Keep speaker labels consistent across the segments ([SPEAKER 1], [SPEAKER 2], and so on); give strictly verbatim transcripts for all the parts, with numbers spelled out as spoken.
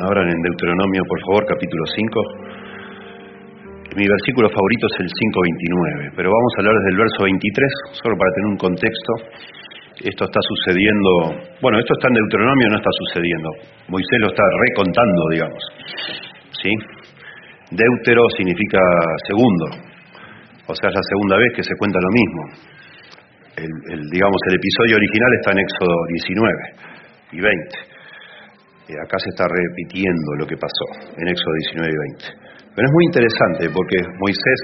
[SPEAKER 1] Abran en Deuteronomio, por favor, capítulo cinco. Mi versículo favorito es el cinco veintinueve, pero vamos a hablar desde el verso veintitrés, solo para tener un contexto. Esto está sucediendo, bueno, esto está en Deuteronomio, no está sucediendo. Moisés lo está recontando, digamos. ¿Sí? Deutero significa segundo, o sea, es la segunda vez que se cuenta lo mismo. El, el, digamos, el episodio original está en Éxodo diecinueve y veinte. Y acá se está repitiendo lo que pasó en Éxodo diecinueve y veinte. Pero es muy interesante porque Moisés,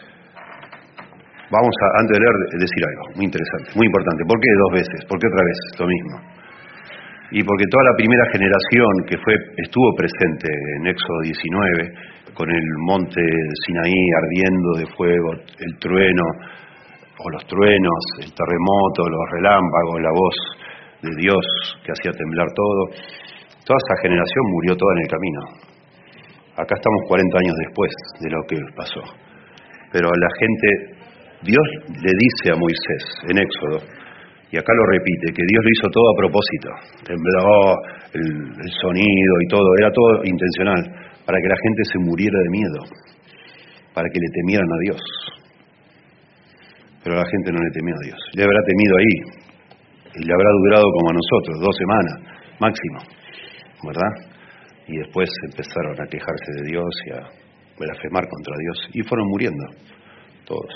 [SPEAKER 1] vamos a, antes de leer, decir algo muy interesante, muy importante. ¿Por qué dos veces? ¿Por qué otra vez lo mismo? Y porque toda la primera generación que fue estuvo presente en Éxodo diecinueve, con el monte Sinaí ardiendo de fuego, el trueno, o los truenos, el terremoto, los relámpagos, la voz de Dios que hacía temblar todo, toda esa generación murió toda en el camino. Acá estamos cuarenta años después de lo que pasó. Pero la gente, Dios le dice a Moisés en Éxodo, y acá lo repite, que Dios lo hizo todo a propósito. Tembló el, el sonido y todo, era todo intencional, para que la gente se muriera de miedo, para que le temieran a Dios. Pero la gente no le temió a Dios. Le habrá temido ahí, y le habrá durado como a nosotros, dos semanas, máximo, ¿verdad? Y después empezaron a quejarse de Dios y a blasfemar contra Dios, y fueron muriendo, todos.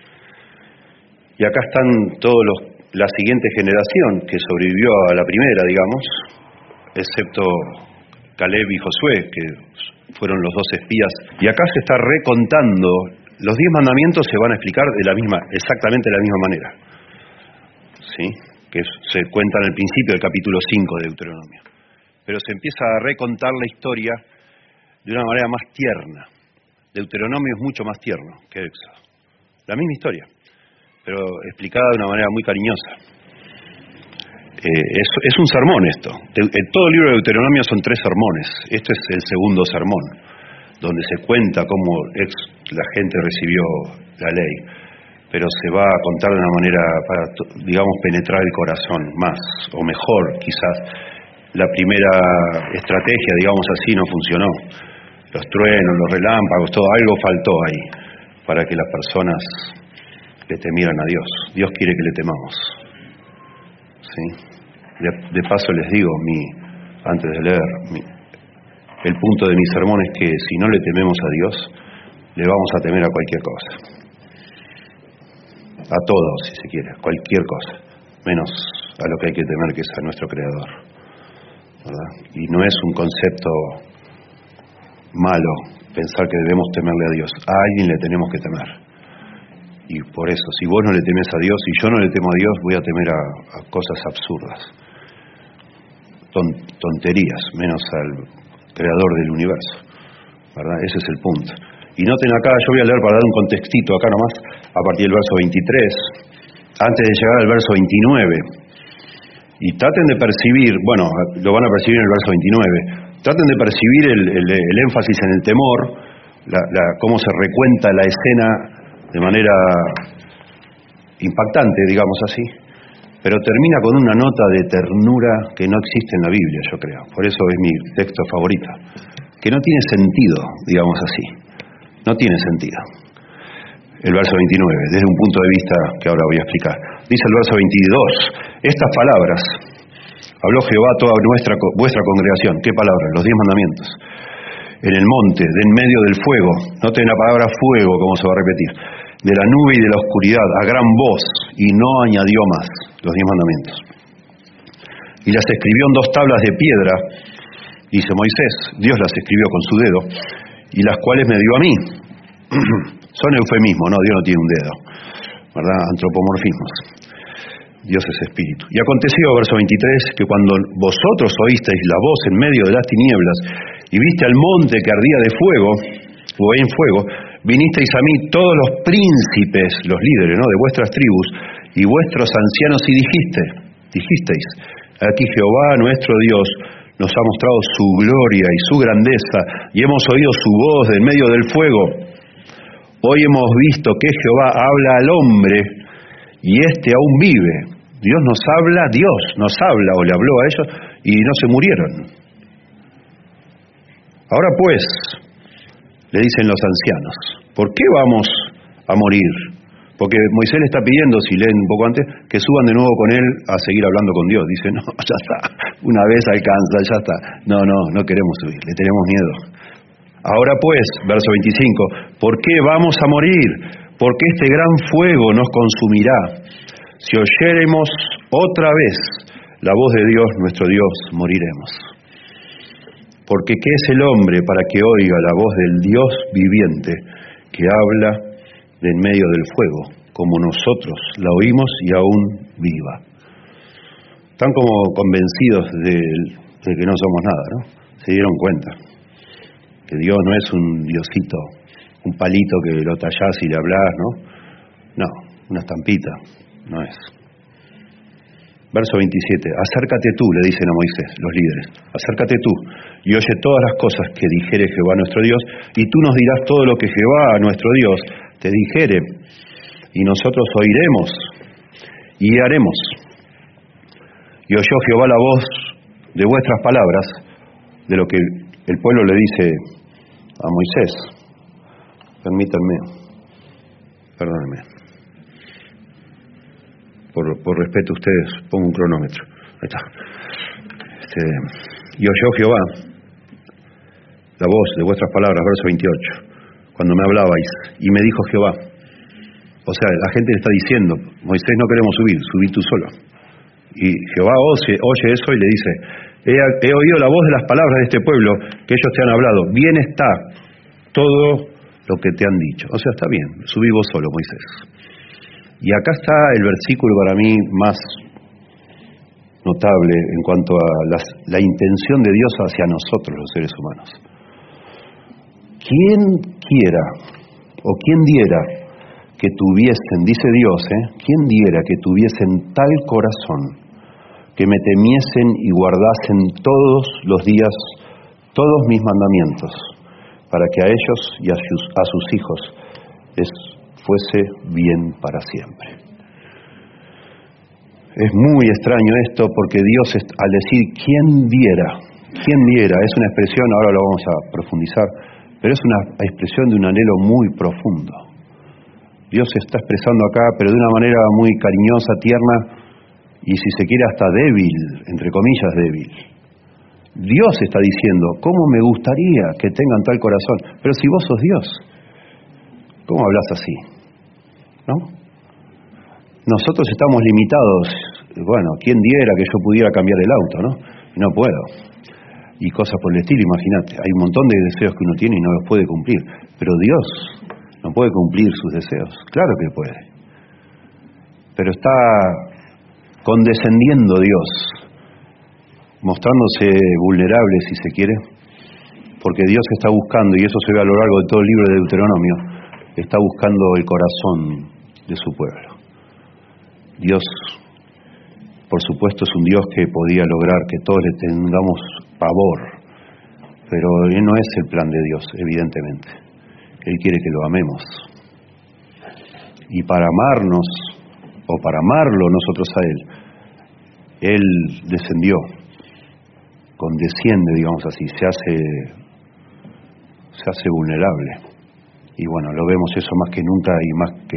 [SPEAKER 1] Y acá están todos los la siguiente generación que sobrevivió a la primera, digamos, excepto Caleb y Josué, que fueron los dos espías. Y acá se está recontando, los diez mandamientos se van a explicar de la misma, exactamente de la misma manera, ¿sí? Que se cuenta en el principio del capítulo cinco de Deuteronomio. Pero se empieza a recontar la historia de una manera más tierna. Deuteronomio es mucho más tierno que Éxodo. La misma historia, pero explicada de una manera muy cariñosa. Eh, es, es un sermón esto. De, en todo el libro de Deuteronomio son tres sermones. Este es el segundo sermón, donde se cuenta cómo ex, la gente recibió la ley, pero se va a contar de una manera para, digamos, penetrar el corazón más, o mejor, quizás. La primera estrategia, digamos así, no funcionó. Los truenos, los relámpagos, todo, algo faltó ahí, para que las personas le temieran a Dios. Dios quiere que le temamos. ¿Sí? De, de paso les digo, mi, antes de leer, mi, el punto de mi sermón es que si no le tememos a Dios, le vamos a temer a cualquier cosa. A todo, si se quiere, cualquier cosa, menos a lo que hay que temer, que es a nuestro Creador, ¿verdad? Y no es un concepto malo pensar que debemos temerle a Dios. A alguien le tenemos que temer. Y por eso, si vos no le temes a Dios y yo no le temo a Dios, voy a temer a, a cosas absurdas, Ton, tonterías, menos al Creador del universo, ¿verdad? Ese es el punto. Y noten acá, yo voy a leer para dar un contextito acá nomás, a partir del verso veintitrés, antes de llegar al verso veintinueve. Y traten de percibir, bueno, lo van a percibir en el verso veintinueve, traten de percibir el, el, el énfasis en el temor, la, la, cómo se recuenta la escena de manera impactante, digamos así, pero termina con una nota de ternura que no existe en la Biblia, yo creo. Por eso es mi texto favorito, que no tiene sentido, digamos así, no tiene sentido. El verso veintinueve, desde un punto de vista que ahora voy a explicar. Dice el verso veintidós, estas palabras habló Jehová a toda nuestra, vuestra congregación. ¿Qué palabras? Los diez mandamientos. En el monte, de en medio del fuego, noten la palabra fuego, como se va a repetir, de la nube y de la oscuridad, a gran voz, y no añadió más los diez mandamientos. Y las escribió en dos tablas de piedra, dice Moisés, Dios las escribió con su dedo, y las cuales me dio a mí. Son eufemismos, no, Dios no tiene un dedo, ¿verdad? Antropomorfismos. Dios es espíritu. Y aconteció, verso veintitrés, que cuando vosotros oísteis la voz en medio de las tinieblas, y viste al monte que ardía de fuego, o en fuego, vinisteis a mí todos los príncipes, los líderes, ¿no?, de vuestras tribus, y vuestros ancianos, y dijiste, dijisteis, aquí Jehová nuestro Dios nos ha mostrado su gloria y su grandeza, y hemos oído su voz en medio del fuego. Hoy hemos visto que Jehová habla al hombre, y éste aún vive. Dios nos habla, Dios nos habla, o le habló a ellos, y no se murieron. Ahora pues, le dicen los ancianos, ¿por qué vamos a morir? Porque Moisés le está pidiendo, si leen un poco antes, que suban de nuevo con él a seguir hablando con Dios. Dice, no, ya está, una vez alcanza, ya está. No, no, no queremos subir, le tenemos miedo. Ahora pues, verso veinticinco, ¿por qué vamos a morir? Porque este gran fuego nos consumirá. Si oyéremos otra vez la voz de Dios, nuestro Dios, moriremos. Porque ¿qué es el hombre para que oiga la voz del Dios viviente que habla de en medio del fuego, como nosotros la oímos y aún viva? Están como convencidos de, de que no somos nada, ¿no? Se dieron cuenta que Dios no es un diosito, un palito que lo tallás y le hablás, ¿no? No, una estampita, no es. Verso veintisiete, acércate tú, le dicen a Moisés, los líderes, acércate tú y oye todas las cosas que dijere Jehová nuestro Dios, y tú nos dirás todo lo que Jehová nuestro Dios te dijere, y nosotros oiremos y haremos. Y oyó Jehová la voz de vuestras palabras, de lo que el pueblo le dice a Moisés. Permítanme, perdónenme. Por, por respeto a ustedes, pongo un cronómetro. Ahí está. Este, y oyó Jehová la voz de vuestras palabras, verso veintiocho, cuando me hablabais, y me dijo Jehová. O sea, la gente le está diciendo, Moisés, no queremos subir, subí tú solo. Y Jehová oye, oye eso y le dice, he, he oído la voz de las palabras de este pueblo, que ellos te han hablado. Bien está todo lo que te han dicho. O sea, está bien, subí vos solo, Moisés. Y acá está el versículo para mí más notable en cuanto a las, la intención de Dios hacia nosotros, los seres humanos. ¿Quién quiera o quién diera que tuviesen, dice Dios, ¿eh? ¿quién diera que tuviesen tal corazón que me temiesen y guardasen todos los días todos mis mandamientos, para que a ellos y a sus, a sus hijos les fuese bien para siempre? Es muy extraño esto, porque Dios, al decir quién diera, quién diera, es una expresión, ahora lo vamos a profundizar, pero es una expresión de un anhelo muy profundo. Dios se está expresando acá, pero de una manera muy cariñosa, tierna, y si se quiere hasta débil, entre comillas débil. Dios está diciendo, ¿cómo me gustaría que tengan tal corazón? Pero si vos sos Dios, ¿cómo hablas así? ¿No? Nosotros estamos limitados. Bueno, ¿quién diera que yo pudiera cambiar el auto, no? No puedo. Y cosas por el estilo, imagínate. Hay un montón de deseos que uno tiene y no los puede cumplir. Pero Dios no puede cumplir sus deseos. Claro que puede. Pero está condescendiendo Dios, mostrándose vulnerable, si se quiere, porque Dios está buscando, y eso se ve a lo largo de todo el libro de Deuteronomio, está buscando el corazón de su pueblo. Dios, por supuesto, es un Dios que podía lograr que todos le tengamos pavor, pero no es el plan de Dios, evidentemente. Él quiere que lo amemos. Y para amarnos, o para amarlo nosotros a Él, Él descendió, condesciende, digamos así, se hace, se hace vulnerable. Y bueno, lo vemos eso más que nunca y más que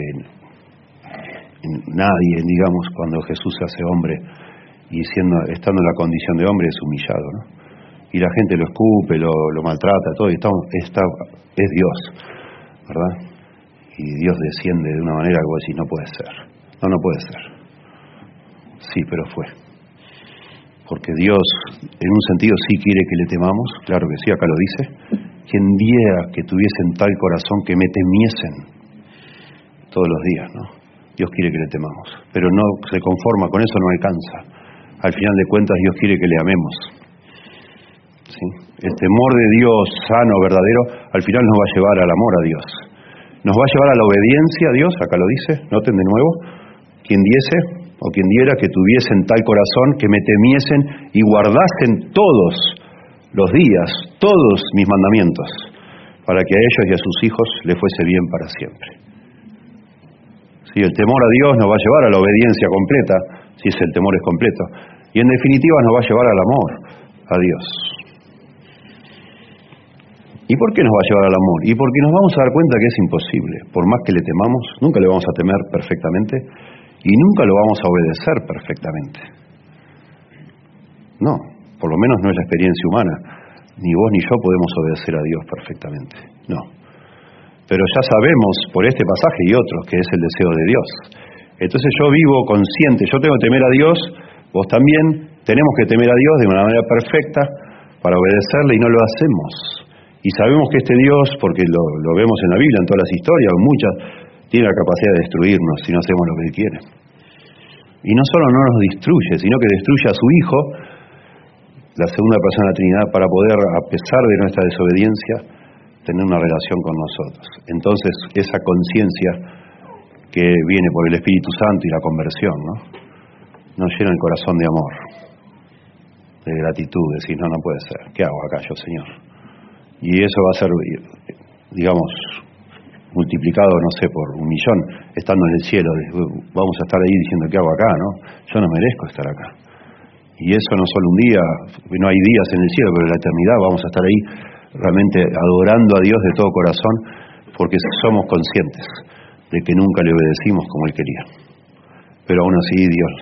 [SPEAKER 1] nadie, digamos, cuando Jesús se hace hombre y siendo, estando en la condición de hombre es humillado, ¿no? Y la gente lo escupe, lo, lo maltrata, todo, y está, está, es Dios, ¿verdad? Y Dios desciende de una manera que vos decís, no puede ser. No, no puede ser. Sí, pero fue. Porque Dios, en un sentido, sí quiere que le temamos, claro que sí, acá lo dice. Quien diera que tuviesen tal corazón que me temiesen todos los días, ¿no? Dios quiere que le temamos, pero no se conforma, con eso no alcanza. Al final de cuentas, Dios quiere que le amemos. ¿Sí? El temor de Dios sano, verdadero, al final nos va a llevar al amor a Dios. Nos va a llevar a la obediencia a Dios, acá lo dice, noten de nuevo, quien diese o quien diera que tuviesen tal corazón que me temiesen y guardasen todos los días, todos mis mandamientos, para que a ellos y a sus hijos les fuese bien para siempre. Sí, el temor a Dios nos va a llevar a la obediencia completa, si es el temor es completo, y en definitiva nos va a llevar al amor a Dios. ¿Y por qué nos va a llevar al amor? Y porque nos vamos a dar cuenta que es imposible. Por más que le temamos, nunca le vamos a temer perfectamente y nunca lo vamos a obedecer perfectamente. No, por lo menos no es la experiencia humana. Ni vos ni yo podemos obedecer a Dios perfectamente. No. Pero ya sabemos por este pasaje y otros que es el deseo de Dios. Entonces yo vivo consciente, yo tengo que temer a Dios, vos también tenemos que temer a Dios de una manera perfecta para obedecerle y no lo hacemos. Y sabemos que este Dios, porque lo, lo vemos en la Biblia, en todas las historias, en muchas, tiene la capacidad de destruirnos si no hacemos lo que Él quiere. Y no solo no nos destruye, sino que destruye a su Hijo, la segunda persona de la Trinidad, para poder, a pesar de nuestra desobediencia, tener una relación con nosotros. Entonces, esa conciencia que viene por el Espíritu Santo y la conversión, ¿no?, nos llena el corazón de amor, de gratitud, decir, no, no puede ser, ¿qué hago acá yo, Señor? Y eso va a ser, digamos, multiplicado, no sé, por un millón, estando en el cielo. Vamos a estar ahí diciendo, ¿qué hago acá, no? Yo no merezco estar acá. Y eso no solo un día, no hay días en el cielo, pero en la eternidad vamos a estar ahí realmente adorando a Dios de todo corazón, porque somos conscientes de que nunca le obedecimos como Él quería. Pero aún así Dios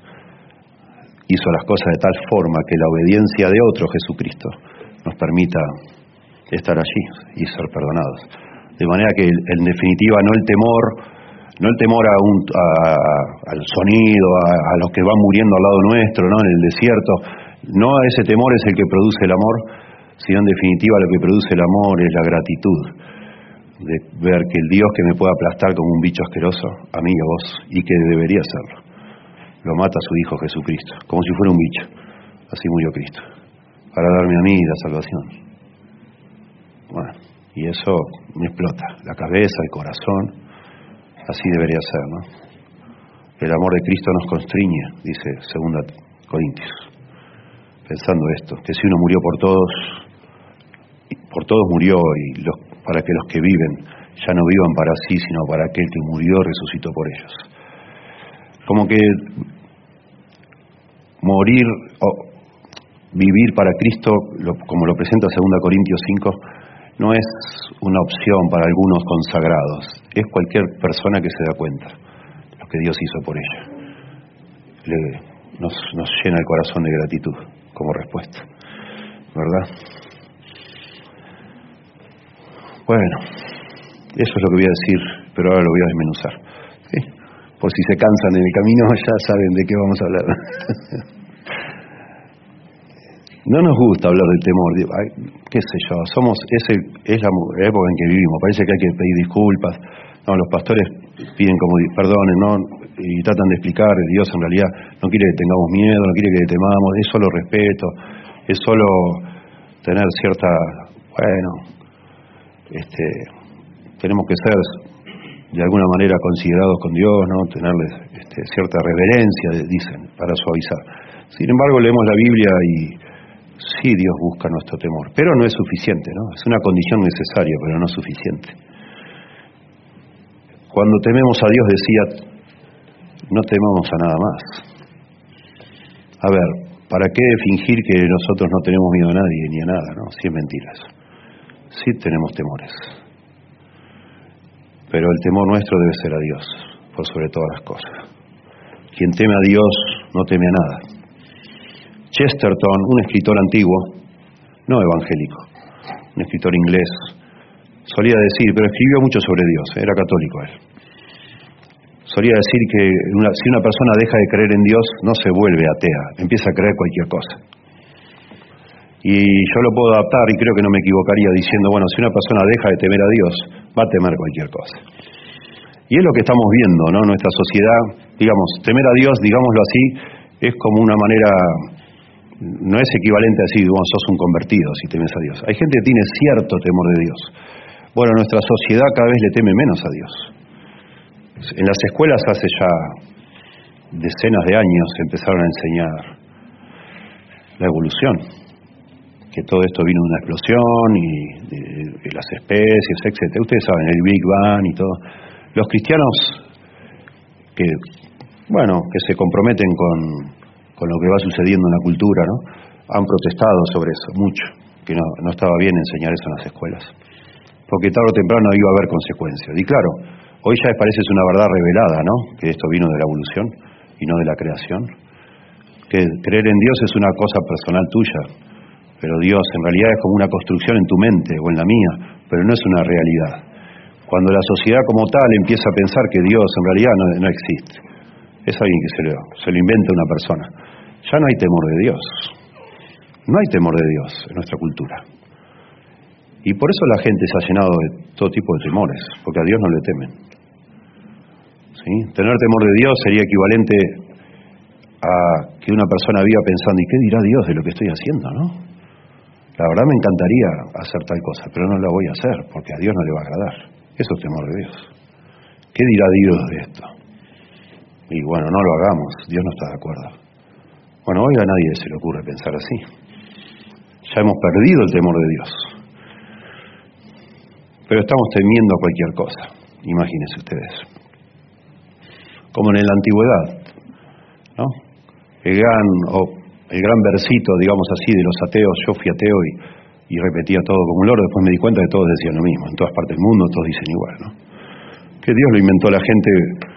[SPEAKER 1] hizo las cosas de tal forma que la obediencia de otro, Jesucristo, nos permita estar allí y ser perdonados. De manera que, en definitiva, no el temor, no el temor a un, a, al sonido, a, a los que van muriendo al lado nuestro, ¿no?, en el desierto, no ese temor es el que produce el amor, sino en definitiva lo que produce el amor es la gratitud de ver que el Dios que me puede aplastar como un bicho asqueroso, a mí y a vos, y que debería serlo, lo mata a su Hijo Jesucristo, como si fuera un bicho. Así murió Cristo, para darme a mí la salvación. Bueno, y eso me explota la cabeza, el corazón. Así debería ser, ¿no? El amor de Cristo nos constriñe, dice segunda Corintios, pensando esto, que si uno murió por todos, por todos murió, y los, para que los que viven ya no vivan para sí, sino para aquel que murió y resucitó por ellos. Como que morir o vivir para Cristo, lo, como lo presenta segunda Corintios cinco, no es una opción para algunos consagrados, es cualquier persona que se da cuenta lo que Dios hizo por ella. Le, nos, nos llena el corazón de gratitud como respuesta, ¿verdad? Bueno, eso es lo que voy a decir, pero ahora lo voy a desmenuzar, ¿sí? Por si se cansan en el camino, ya saben de qué vamos a hablar. No nos gusta hablar del temor, ay, qué sé yo, somos ese, es la época en que vivimos, parece que hay que pedir disculpas, no, los pastores piden como perdonen, ¿no?, y tratan de explicar, Dios en realidad no quiere que tengamos miedo, no quiere que le temamos, es solo respeto, es solo tener cierta, bueno, este, tenemos que ser de alguna manera considerados con Dios, ¿no?, tenerles este, cierta reverencia, dicen, para suavizar. Sin embargo, leemos la Biblia y sí, Dios busca nuestro temor, pero no es suficiente, ¿no? Es una condición necesaria, pero no suficiente. Cuando tememos a Dios, decía, no temamos a nada más. A ver, ¿para qué fingir que nosotros no tenemos miedo a nadie ni a nada, no? Si es mentira eso. Sí tenemos temores, pero el temor nuestro debe ser a Dios, por sobre todas las cosas. Quien teme a Dios no teme a nada. Chesterton, un escritor antiguo, no evangélico, un escritor inglés, solía decir, pero escribió mucho sobre Dios, era católico él. Solía decir que una, si una persona deja de creer en Dios, no se vuelve atea, empieza a creer cualquier cosa. Y yo lo puedo adaptar, y creo que no me equivocaría diciendo, bueno, si una persona deja de temer a Dios, va a temer cualquier cosa. Y es lo que estamos viendo, ¿no? Nuestra sociedad, digamos, temer a Dios, digámoslo así, es como una manera, no es equivalente a decir, bueno, sos un convertido si temes a Dios. Hay gente que tiene cierto temor de Dios. Bueno, nuestra sociedad cada vez le teme menos a Dios. En las escuelas hace ya decenas de años empezaron a enseñar la evolución, que todo esto vino de una explosión y de, de las especies, etcétera. Ustedes saben, el Big Bang y todo. Los cristianos que, bueno, que se comprometen con, con lo que va sucediendo en la cultura, ¿no?, han protestado sobre eso, mucho. que no, no estaba bien enseñar eso en las escuelas, porque tarde o temprano iba a haber consecuencias. Y claro, hoy ya parece una verdad revelada, ¿no? Que esto vino de la evolución y no de la creación. Que creer en Dios es una cosa personal tuya, pero Dios en realidad es como una construcción en tu mente o en la mía, pero no es una realidad. Cuando la sociedad como tal empieza a pensar que Dios en realidad no, no existe, es alguien que se lo, se lo inventa una persona, ya no hay temor de Dios. No hay temor de Dios en nuestra cultura. Y por eso la gente se ha llenado de todo tipo de temores, porque a Dios no le temen. ¿Sí? Tener temor de Dios sería equivalente a que una persona viva pensando, ¿y qué dirá Dios de lo que estoy haciendo, no? La verdad me encantaría hacer tal cosa, pero no la voy a hacer, porque a Dios no le va a agradar. Eso es temor de Dios. ¿Qué dirá Dios de esto? Y bueno, no lo hagamos, Dios no está de acuerdo. Bueno, hoy a nadie se le ocurre pensar así. Ya hemos perdido el temor de Dios. Pero estamos temiendo cualquier cosa, imagínense ustedes. Como en la antigüedad, ¿no? El gran, o el gran versito, digamos así, de los ateos, yo fui ateo y, y repetía todo como un loro, después me di cuenta de que todos decían lo mismo, en todas partes del mundo todos dicen igual, ¿no? Que Dios lo inventó la gente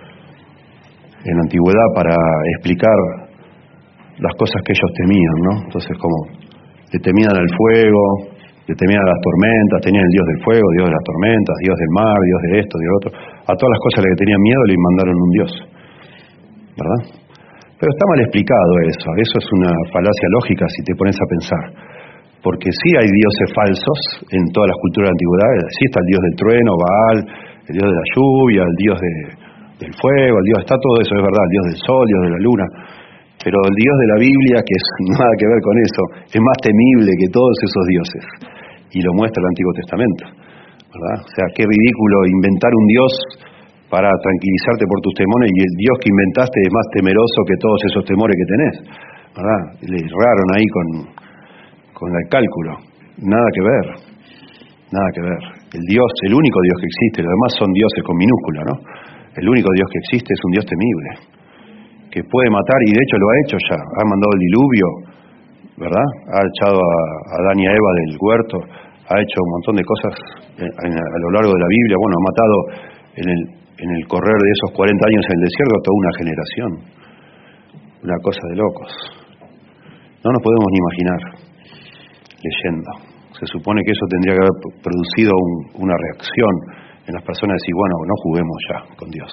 [SPEAKER 1] en la antigüedad para explicar las cosas que ellos temían, ¿no? Entonces, como le temían al fuego, le temían a las tormentas, tenían el Dios del fuego, Dios de las tormentas, Dios del mar, Dios de esto, Dios de otro. A todas las cosas a las que tenían miedo le mandaron un Dios, ¿verdad? Pero está mal explicado eso, eso es una falacia lógica si te pones a pensar. Porque sí hay dioses falsos en todas las culturas de la antigüedad, sí está el Dios del trueno, Baal, el Dios de la lluvia, el Dios de, del fuego, el Dios, está todo eso, es verdad, el Dios del sol, Dios de la luna. Pero el Dios de la Biblia, que es nada que ver con eso, es más temible que todos esos dioses. Y lo muestra el Antiguo Testamento, ¿verdad? O sea, qué ridículo inventar un Dios para tranquilizarte por tus temores y el Dios que inventaste es más temeroso que todos esos temores que tenés, ¿verdad? Le erraron ahí con, con el cálculo. Nada que ver, nada que ver. El Dios, el único Dios que existe, los demás son dioses con minúscula, ¿no? El único Dios que existe es un Dios temible, que puede matar, y de hecho lo ha hecho ya, ha mandado el diluvio, ¿verdad? Ha echado a, a Adán y a Eva del huerto, ha hecho un montón de cosas en, en, a lo largo de la Biblia, bueno, ha matado en el, en el correr de esos cuarenta años en el desierto a toda una generación, una cosa de locos. No nos podemos ni imaginar leyendo. Se supone que eso tendría que haber producido un, una reacción en las personas, de decir, bueno, no juguemos ya con Dios,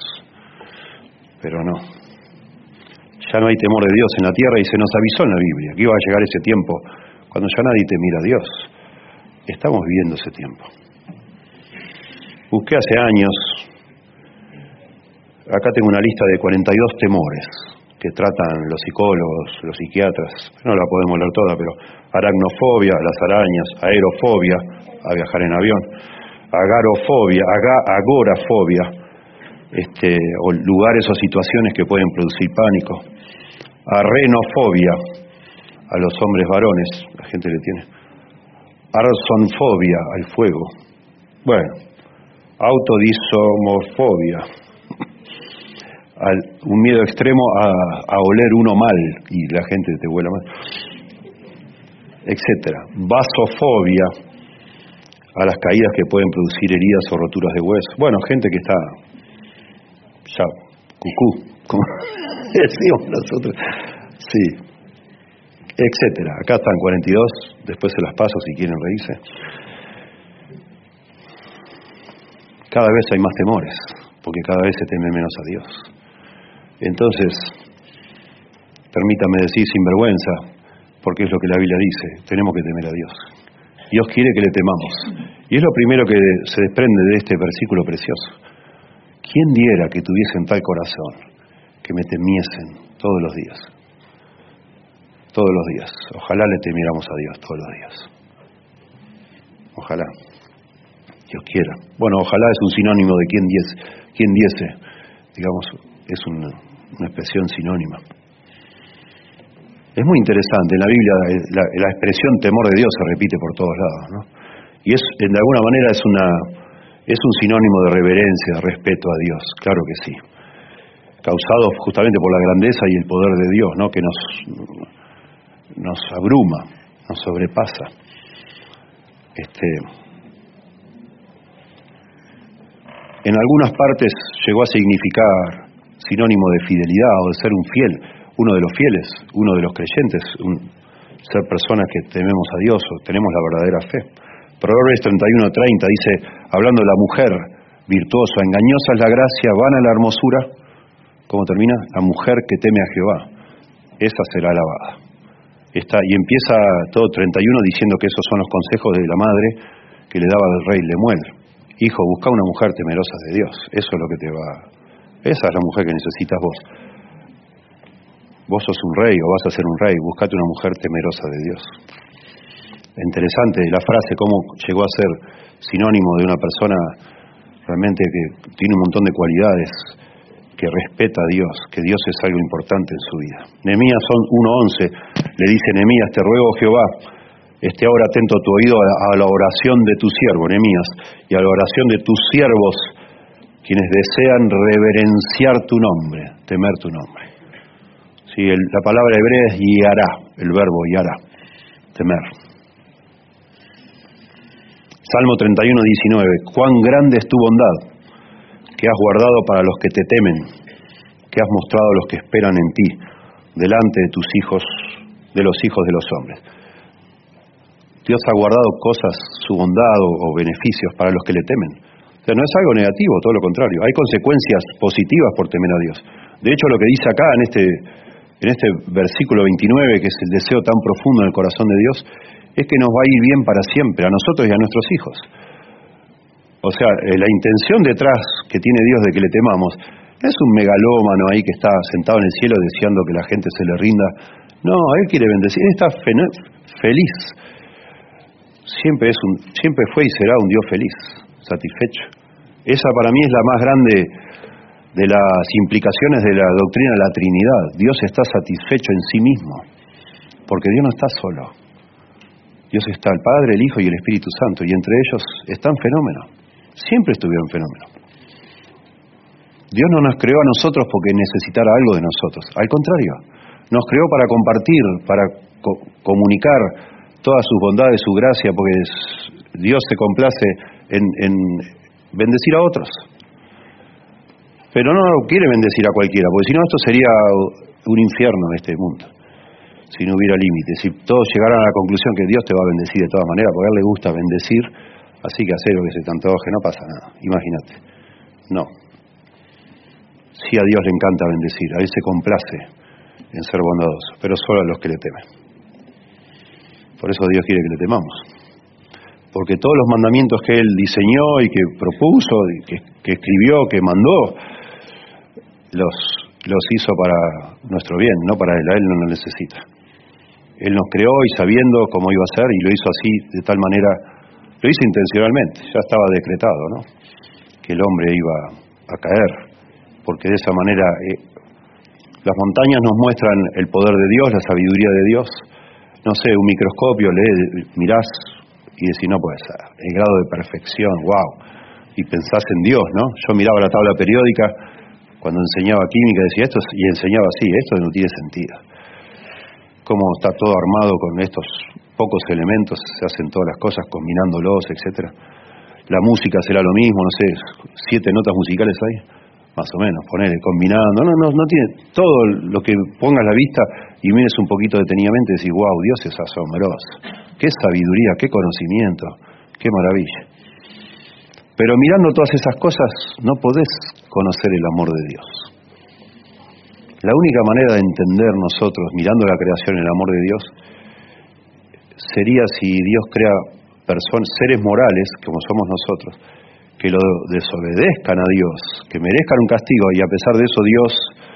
[SPEAKER 1] pero no. Ya no hay temor de Dios en la tierra y se nos avisó en la Biblia que iba a llegar ese tiempo cuando ya nadie temiera a Dios. Estamos viviendo ese tiempo. Busqué hace años, acá tengo una lista de cuarenta y dos temores que tratan los psicólogos, los psiquiatras, no la podemos leer toda, pero aracnofobia, las arañas, aerofobia, a viajar en avión, agarofobia, aga, agorafobia, este, o lugares o situaciones que pueden producir pánico, arrenofobia, a los hombres varones, la gente le tiene, arsonfobia, al fuego, bueno, autodisomorfobia, al, un miedo extremo a, a oler uno mal y la gente te huela mal, etcétera, vasofobia, a las caídas que pueden producir heridas o roturas de hueso. Bueno, gente que está ya cucú, como decimos nosotros, sí, etcétera. Acá están cuarenta y dos, después se las paso si quieren reírse. Cada vez hay más temores, porque cada vez se teme menos a Dios. Entonces, permítame decir sin vergüenza, porque es lo que la Biblia dice, tenemos que temer a Dios. Dios quiere que le temamos. Y es lo primero que se desprende de este versículo precioso. ¿Quién diera que tuviesen tal corazón, que me temiesen todos los días? Todos los días. Ojalá le temiéramos a Dios todos los días. Ojalá. Dios quiera. Bueno, ojalá es un sinónimo de quien diese, quien diese, digamos, es una, una expresión sinónima. Es muy interesante, en la Biblia la, la expresión temor de Dios se repite por todos lados, ¿no? Y es, de alguna manera es una es un sinónimo de reverencia, de respeto a Dios, claro que sí. Causado justamente por la grandeza y el poder de Dios, ¿no? Que nos, nos abruma, nos sobrepasa. Este, en algunas partes llegó a significar sinónimo de fidelidad o de ser un fiel, uno de los fieles, uno de los creyentes, un, ser personas que tememos a Dios o tenemos la verdadera fe. Proverbios treinta y uno treinta dice, hablando de la mujer virtuosa, engañosa es la gracia, vana la hermosura. ¿Cómo termina? La mujer que teme a Jehová, esa será alabada. Está, y empieza todo treinta y uno diciendo que esos son los consejos de la madre que le daba al rey Lemuel. Hijo, busca una mujer temerosa de Dios, eso es lo que te va... Esa es la mujer que necesitas vos. Vos sos un rey o vas a ser un rey, buscate una mujer temerosa de Dios. Interesante la frase, cómo llegó a ser sinónimo de una persona realmente que tiene un montón de cualidades, que respeta a Dios, que Dios es algo importante en su vida. Nehemías uno once le dice, Nehemías, te ruego Jehová, esté ahora atento tu oído a la, a la oración de tu siervo, Nehemías, y a la oración de tus siervos, quienes desean reverenciar tu nombre, temer tu nombre. Sí, el, la palabra hebrea es yará, el verbo yará, temer. Salmo treinta y uno diecinueve, cuán grande es tu bondad, que has guardado para los que te temen, que has mostrado a los que esperan en ti, delante de tus hijos, de los hijos de los hombres. Dios ha guardado cosas, su bondad o, o beneficios para los que le temen. O sea, no es algo negativo, todo lo contrario. Hay consecuencias positivas por temer a Dios. De hecho, lo que dice acá en este, en este versículo veintinueve, que es el deseo tan profundo en el corazón de Dios, es que nos va a ir bien para siempre, a nosotros y a nuestros hijos. O sea, la intención detrás que tiene Dios de que le temamos no es un megalómano ahí que está sentado en el cielo deseando que la gente se le rinda. No, Él quiere bendecir, Él está feliz. Siempre, es un, siempre fue y será un Dios feliz, satisfecho. Esa para mí es la más grande de las implicaciones de la doctrina de la Trinidad. Dios está satisfecho en sí mismo, porque Dios no está solo. Dios está el Padre, el Hijo y el Espíritu Santo, y entre ellos están fenómenos. Siempre estuvieron fenómenos. Dios no nos creó a nosotros porque necesitara algo de nosotros. Al contrario, nos creó para compartir, para co- comunicar todas sus bondades, su gracia, porque es, Dios se complace en, en bendecir a otros. Pero no quiere bendecir a cualquiera, porque si no esto sería un infierno en este mundo, si no hubiera límites. Si todos llegaran a la conclusión que Dios te va a bendecir de todas maneras, porque a Él le gusta bendecir, así que hacer lo que se te antoje, no pasa nada, imagínate. No. Sí, a Dios le encanta bendecir, a Él se complace en ser bondadoso, pero solo a los que le temen. Por eso Dios quiere que le temamos. Porque todos los mandamientos que Él diseñó y que propuso, y que, que escribió, que mandó, los, los hizo para nuestro bien, no para Él, a Él no lo necesita. Él nos creó y sabiendo cómo iba a ser, y lo hizo así, de tal manera, lo hizo intencionalmente, ya estaba decretado, ¿no? Que el hombre iba a caer, porque de esa manera eh, las montañas nos muestran el poder de Dios, la sabiduría de Dios. No sé, un microscopio, le mirás y decís, no puede ser, el grado de perfección, wow, y pensás en Dios, ¿no? Yo miraba la tabla periódica cuando enseñaba química, decía esto, y enseñaba así, esto no tiene sentido. Cómo está todo armado con estos pocos elementos, se hacen todas las cosas combinándolos, etcétera. La música será lo mismo, no sé, siete notas musicales hay, más o menos, ponele, combinando, no, no, no tiene, todo lo que pongas la vista y mires un poquito detenidamente y decís, wow, Dios es asombroso, qué sabiduría, qué conocimiento, qué maravilla. Pero mirando todas esas cosas no podés conocer el amor de Dios. La única manera de entender nosotros, mirando la creación, el amor de Dios, sería si Dios crea personas, seres morales, como somos nosotros, que lo desobedezcan a Dios, que merezcan un castigo, y a pesar de eso Dios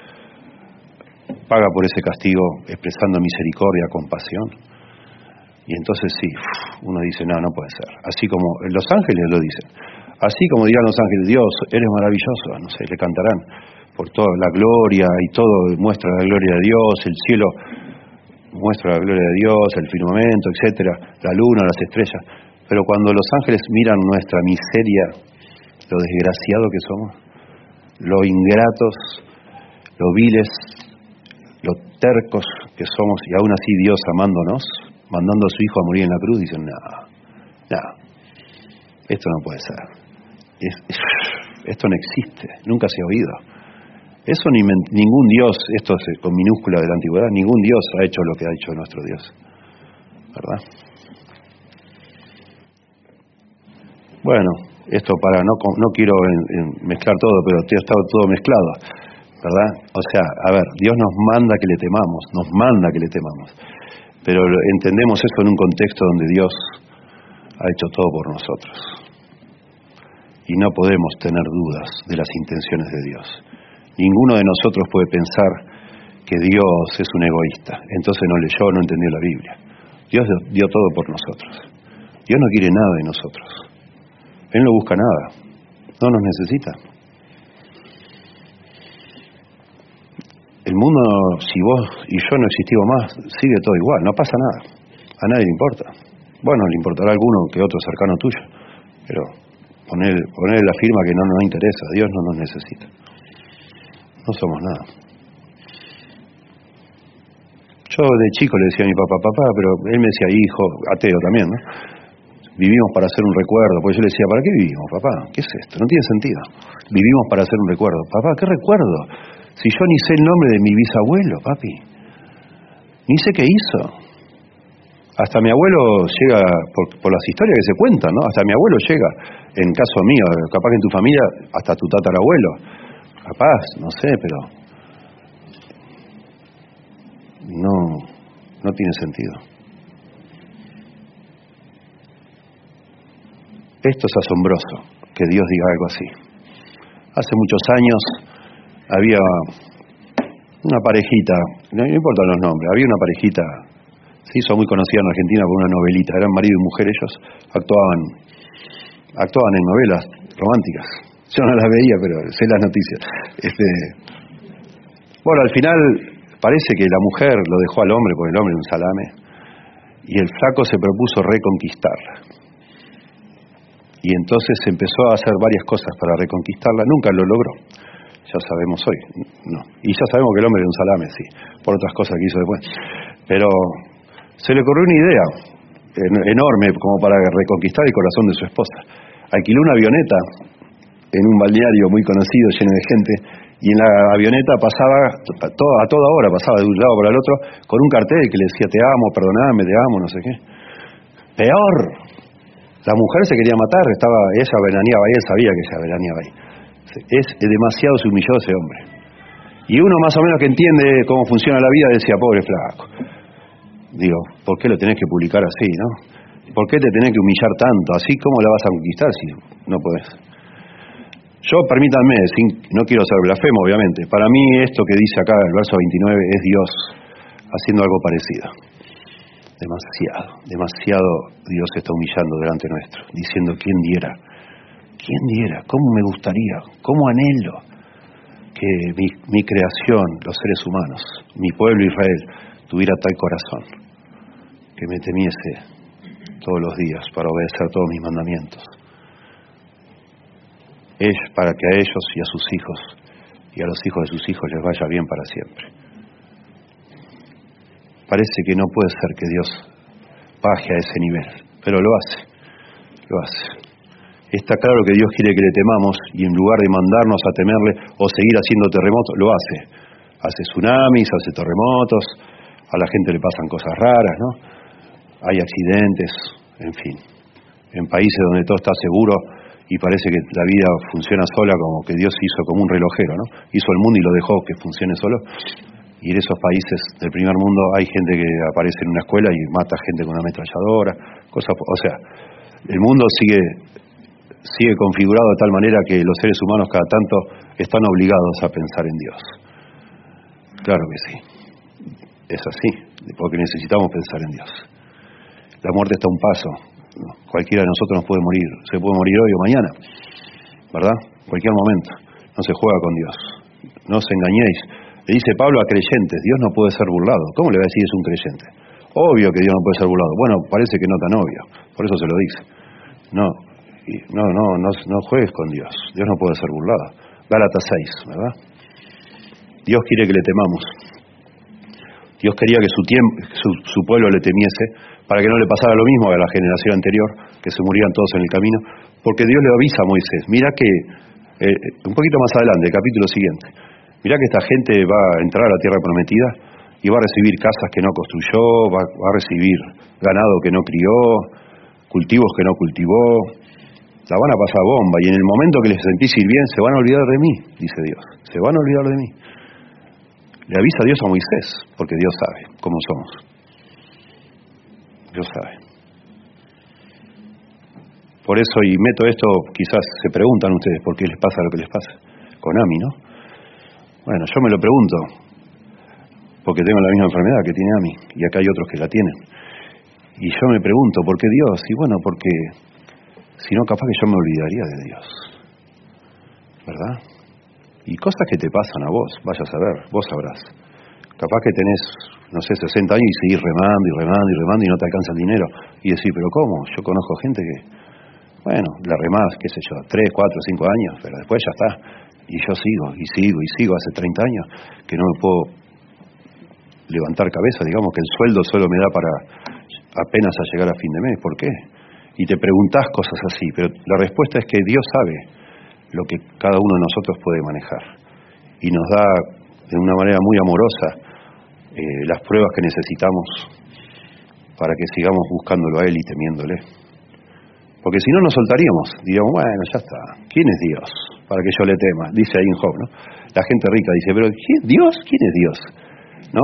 [SPEAKER 1] paga por ese castigo expresando misericordia, compasión. Y entonces sí, uno dice, no, no puede ser. Así como los ángeles lo dicen. Así como dirán los ángeles, Dios, eres maravilloso, no sé, le cantarán por toda la gloria, y todo muestra la gloria de Dios, el cielo muestra la gloria de Dios, el firmamento, etcétera, la luna, las estrellas. Pero cuando los ángeles miran nuestra miseria, lo desgraciado que somos, lo ingratos, lo viles, lo tercos que somos, y aún así Dios amándonos, mandando a su Hijo a morir en la cruz, dicen, no, No, esto no puede ser. Es, es, esto no existe, nunca se ha oído. Eso ni men, ningún Dios, esto es con minúscula de la antigüedad, ningún Dios ha hecho lo que ha hecho nuestro Dios. ¿Verdad? Bueno, esto para, no no quiero en, en mezclar todo, pero ha estado todo mezclado, ¿verdad? O sea, a ver, Dios nos manda que le temamos, nos manda que le temamos, pero entendemos eso en un contexto donde Dios ha hecho todo por nosotros. Y no podemos tener dudas de las intenciones de Dios. Ninguno de nosotros puede pensar que Dios es un egoísta, entonces no leyó, no entendió la Biblia. Dios dio todo por nosotros. Dios no quiere nada de nosotros. Él no busca nada, no nos necesita. El mundo, si vos y yo no existimos más, sigue todo igual, no pasa nada. A nadie le importa. Bueno, le importará a alguno que otro cercano tuyo, pero poner, poner la firma que no nos interesa, Dios no nos necesita. No somos nada. Yo de chico le decía a mi papá, papá, pero él me decía hijo, ateo también, ¿no? Vivimos para hacer un recuerdo, porque yo le decía, ¿para qué vivimos, papá? ¿Qué es esto? No tiene sentido. Vivimos para hacer un recuerdo. Papá, ¿qué recuerdo? Si yo ni sé el nombre de mi bisabuelo, papi. Ni sé qué hizo. Hasta mi abuelo llega, por, por las historias que se cuentan, ¿no? Hasta mi abuelo llega, en caso mío, capaz que en tu familia, hasta tu tatarabuelo. Capaz, no sé, pero no, no tiene sentido. Esto es asombroso, que Dios diga algo así. Hace muchos años había una parejita, no, no importan los nombres, había una parejita, se hizo muy conocida en Argentina por una novelita, eran marido y mujer, ellos actuaban, actuaban en novelas románticas. Yo no las veía, pero sé las noticias. Este, bueno, al final parece que la mujer lo dejó al hombre, porque el hombre era un salame, y el flaco se propuso reconquistarla. Y entonces empezó a hacer varias cosas para reconquistarla, nunca lo logró. Ya sabemos hoy, no. Y ya sabemos que el hombre era un salame, sí, por otras cosas que hizo después. Pero se le ocurrió una idea enorme como para reconquistar el corazón de su esposa. Alquiló una avioneta en un balneario muy conocido, lleno de gente, y en la avioneta pasaba, a toda, a toda hora pasaba de un lado para el otro, con un cartel que le decía, te amo, perdoname, te amo, no sé qué. Peor, la mujer se quería matar, estaba, ella veraneaba ahí, él sabía que ella veraneaba ahí. Es, es demasiado se humilló ese hombre. Y uno más o menos que entiende cómo funciona la vida decía, pobre flaco. Digo, ¿por qué lo tenés que publicar así, no? ¿Por qué te tenés que humillar tanto? ¿Así cómo la vas a conquistar si no podés? Yo, permítanme, sin, no quiero ser blasfemo, obviamente. Para mí esto que dice acá el verso veintinueve es Dios haciendo algo parecido. Demasiado, demasiado Dios se está humillando delante nuestro, diciendo, ¿quién diera? ¿Quién diera? ¿Cómo me gustaría? ¿Cómo anhelo que mi, mi creación, los seres humanos, mi pueblo Israel, tuviera tal corazón, que me temiese todos los días para obedecer todos mis mandamientos? Es para que a ellos y a sus hijos y a los hijos de sus hijos les vaya bien para siempre. Parece que no puede ser que Dios baje a ese nivel, pero lo hace, lo hace. Está claro que Dios quiere que le temamos y en lugar de mandarnos a temerle o seguir haciendo terremotos, lo hace. Hace tsunamis, hace terremotos, a la gente le pasan cosas raras, ¿no? Hay accidentes, en fin. En países donde todo está seguro y parece que la vida funciona sola, como que Dios hizo como un relojero, ¿no? Hizo el mundo y lo dejó que funcione solo. Y en esos países del primer mundo hay gente que aparece en una escuela y mata gente con una ametralladora, cosas, o sea, el mundo sigue sigue configurado de tal manera que los seres humanos cada tanto están obligados a pensar en Dios. Claro que sí, es así, porque necesitamos pensar en Dios. La muerte está a un paso, ¿no? Cualquiera de nosotros nos puede morir, se puede morir hoy o mañana, ¿verdad? Cualquier momento, no se juega con Dios, no os engañéis. Le dice Pablo a creyentes, Dios no puede ser burlado. ¿Cómo le va a decir es un creyente? Obvio que Dios no puede ser burlado. Bueno, parece que no tan obvio, por eso se lo dice. No, no, no, no, no juegues con Dios. Dios no puede ser burlado. Gálatas seis, ¿verdad? Dios quiere que le temamos. Dios quería que su, tiempo, su, su pueblo le temiese para que no le pasara lo mismo a la generación anterior, que se murieran todos en el camino, porque Dios le avisa a Moisés, mira que, eh, un poquito más adelante, el capítulo siguiente, mira que esta gente va a entrar a la tierra prometida y va a recibir casas que no construyó, va, va a recibir ganado que no crió, cultivos que no cultivó, la van a pasar bomba, y en el momento que les sentís ir bien, se van a olvidar de mí, dice Dios, se van a olvidar de mí. Le avisa Dios a Moisés, porque Dios sabe cómo somos. Dios sabe. Por eso, y meto esto, quizás se preguntan ustedes por qué les pasa lo que les pasa con Ami, ¿no? Bueno, yo me lo pregunto, porque tengo la misma enfermedad que tiene Ami, y acá hay otros que la tienen. Y yo me pregunto, ¿por qué Dios? Y bueno, porque si no, capaz que yo me olvidaría de Dios, ¿verdad? Y cosas que te pasan a vos, vayas a ver, vos sabrás. Capaz que tenés, no sé, sesenta años y seguís remando y remando y remando y no te alcanza el dinero. Y decís, ¿pero cómo? Yo conozco gente que, bueno, la remás, qué sé yo, tres, cuatro, cinco años, pero después ya está. Y yo sigo, y sigo, y sigo hace treinta años que no me puedo levantar cabeza. Digamos que el sueldo solo me da para apenas a llegar a fin de mes. ¿Por qué? Y te preguntás cosas así, pero la respuesta es que Dios sabe lo que cada uno de nosotros puede manejar y nos da de una manera muy amorosa eh, las pruebas que necesitamos para que sigamos buscándolo a Él y temiéndole, porque si no nos soltaríamos, diríamos, bueno, ya está, ¿quién es Dios para que yo le tema? Dice ahí en Job, ¿no? La gente rica dice, pero ¿quién, Dios? ¿Quién es Dios? ¿No?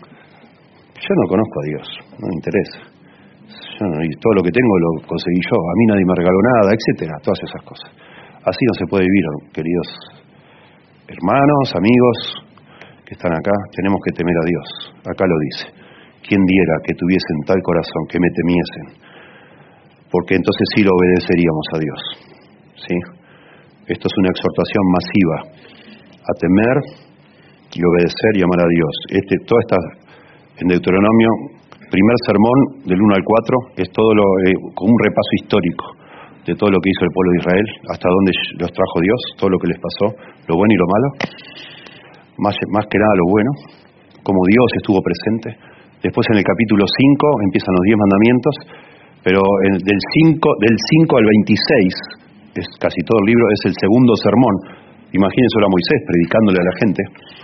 [SPEAKER 1] Yo no conozco a Dios, no me interesa, yo no, y todo lo que tengo lo conseguí yo, a mí nadie me regaló nada, etcétera, todas esas cosas. Así no se puede vivir, queridos hermanos, amigos que están acá. Tenemos que temer a Dios. Acá lo dice. ¿Quién diera que tuviesen tal corazón, que me temiesen? Porque entonces sí lo obedeceríamos a Dios. ¿Sí? Esto es una exhortación masiva a temer y obedecer y amar a Dios. Este, toda esta, en Deuteronomio, primer sermón del uno al cuatro, es todo lo, eh, como un repaso histórico de todo lo que hizo el pueblo de Israel, hasta dónde los trajo Dios, todo lo que les pasó, lo bueno y lo malo, más, más que nada lo bueno, como Dios estuvo presente. Después en el capítulo cinco empiezan los diez mandamientos, pero en, del, cinco, del cinco al veintiséis, es casi todo el libro, es el segundo sermón. Imagínense a Moisés predicándole a la gente.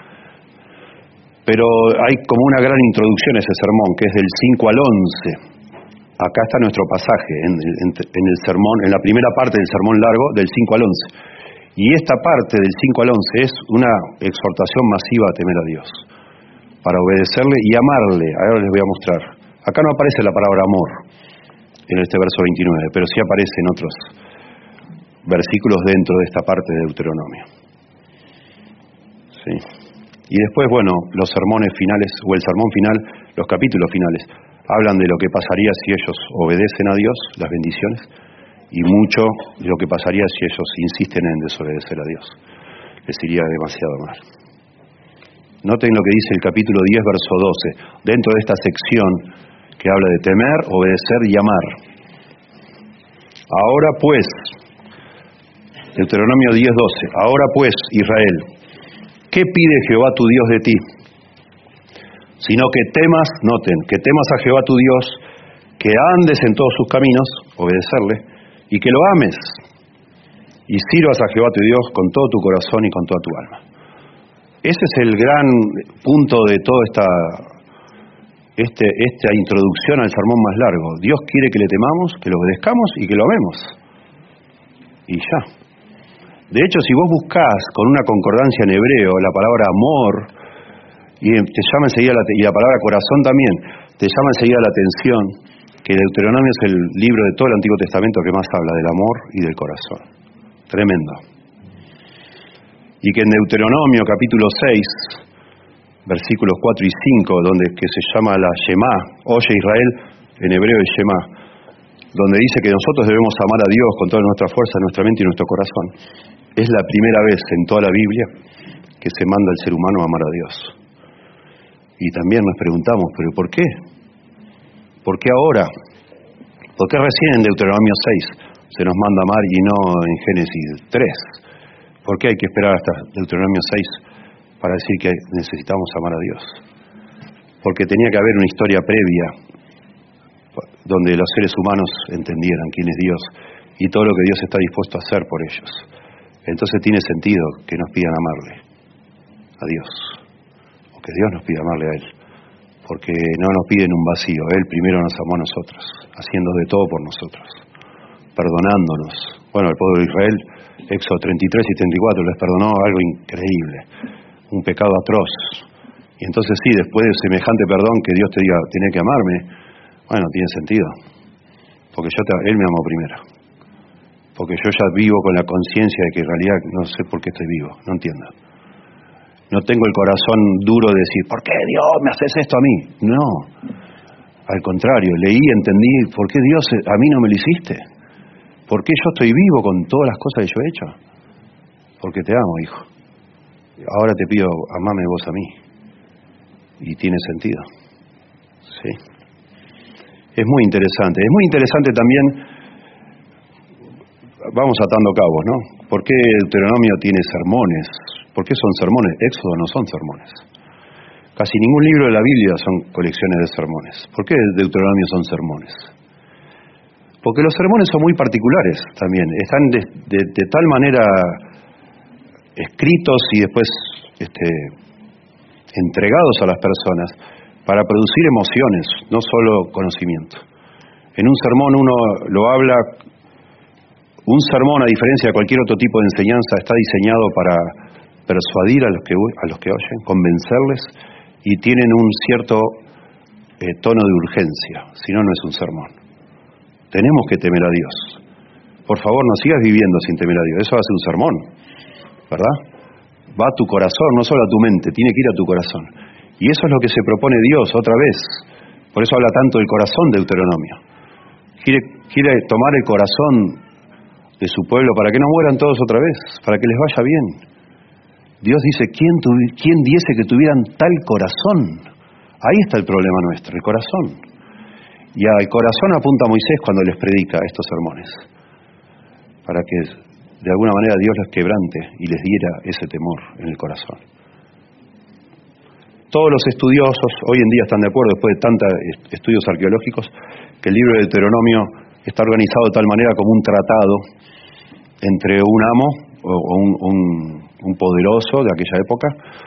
[SPEAKER 1] Pero hay como una gran introducción a ese sermón, que es del cinco al once. Acá está nuestro pasaje, en, en, en el sermón, en la primera parte del sermón largo, del cinco al once. Y esta parte del cinco al once es una exhortación masiva a temer a Dios, para obedecerle y amarle. Ahora les voy a mostrar. Acá no aparece la palabra amor en este verso veintinueve, pero sí aparece en otros versículos dentro de esta parte de Deuteronomio. Sí. Y después, bueno, los sermones finales, o el sermón final, los capítulos finales, hablan de lo que pasaría si ellos obedecen a Dios, las bendiciones, y mucho de lo que pasaría si ellos insisten en desobedecer a Dios. Les iría demasiado mal. Noten lo que dice el capítulo diez, verso doce, dentro de esta sección que habla de temer, obedecer y amar. Ahora pues, Deuteronomio diez, doce, ahora pues, Israel, ¿qué pide Jehová tu Dios de ti? Sino que temas, noten, que temas a Jehová tu Dios, que andes en todos sus caminos, obedecerle, y que lo ames, y sirvas a Jehová tu Dios con todo tu corazón y con toda tu alma. Ese es el gran punto de toda esta, este, esta introducción al sermón más largo. Dios quiere que le temamos, que lo obedezcamos y que lo amemos. Y ya. De hecho, si vos buscás con una concordancia en hebreo la palabra amor, y te llama enseguida la, y la palabra corazón también, te llama enseguida la atención que Deuteronomio es el libro de todo el Antiguo Testamento que más habla del amor y del corazón. Tremendo. Y que en Deuteronomio capítulo seis, versículos cuatro y cinco, donde que se llama la Shema, oye Israel, en hebreo es Shema, donde dice que nosotros debemos amar a Dios con toda nuestra fuerza, nuestra mente y nuestro corazón. Es la primera vez en toda la Biblia que se manda al ser humano a amar a Dios. Y también nos preguntamos, ¿pero por qué? ¿Por qué ahora? ¿Por qué recién en Deuteronomio seis se nos manda amar y no en Génesis tres? ¿Por qué hay que esperar hasta Deuteronomio seis para decir que necesitamos amar a Dios? porque tenía que haber una historia previa donde los seres humanos entendieran quién es Dios y todo lo que Dios está dispuesto a hacer por ellos. Entonces tiene sentido que nos pidan amarle a Dios, o que Dios nos pida amarle a Él, porque no nos pide en un vacío. Él primero nos amó a nosotros, haciendo de todo por nosotros, perdonándonos. Bueno, el pueblo de Israel, Éxodo treinta y tres y treinta y cuatro, les perdonó algo increíble, un pecado atroz. Y entonces sí, después de semejante perdón, que Dios te diga, tenés que amarme, bueno, tiene sentido, porque yo te, Él me amó primero, porque yo ya vivo con la conciencia de que en realidad no sé por qué estoy vivo, no entiendo. No tengo el corazón duro de decir, ¿por qué Dios me haces esto a mí? No, al contrario, leí, entendí, ¿por qué Dios a mí no me lo hiciste? ¿Por qué yo estoy vivo con todas las cosas que yo he hecho? Porque te amo, hijo. Ahora te pido, amame vos a mí. Y tiene sentido. Sí. Es muy interesante. Es muy interesante también, vamos atando cabos, ¿no? ¿Por qué Deuteronomio tiene sermones? ¿Por qué son sermones? Éxodo no son sermones. Casi ningún libro de la Biblia son colecciones de sermones. ¿Por qué Deuteronomio son sermones? Porque los sermones son muy particulares también. Están de, de, de tal manera escritos y después este, entregados a las personas para producir emociones, no solo conocimiento. En un sermón uno lo habla. Un sermón, a diferencia de cualquier otro tipo de enseñanza, está diseñado para persuadir a los que, a los que oyen, convencerles, y tienen un cierto eh, tono de urgencia, si no, no es un sermón. Tenemos que temer a Dios. Por favor, no sigas viviendo sin temer a Dios, eso va a ser un sermón, ¿verdad? Va a tu corazón, no solo a tu mente, tiene que ir a tu corazón. Y eso es lo que se propone Dios otra vez. Por eso habla tanto del corazón de Deuteronomio. Quiere, quiere tomar el corazón de su pueblo para que no mueran todos otra vez, para que les vaya bien. Dios dice, ¿quién, tuvi, ¿quién diese que tuvieran tal corazón? Ahí está el problema nuestro, el corazón. Y al corazón apunta Moisés cuando les predica estos sermones, para que de alguna manera Dios los quebrante y les diera ese temor en el corazón. Todos los estudiosos hoy en día están de acuerdo, después de tantos estudios arqueológicos, que el libro de Deuteronomio está organizado de tal manera como un tratado entre un amo o un, un, un poderoso de aquella época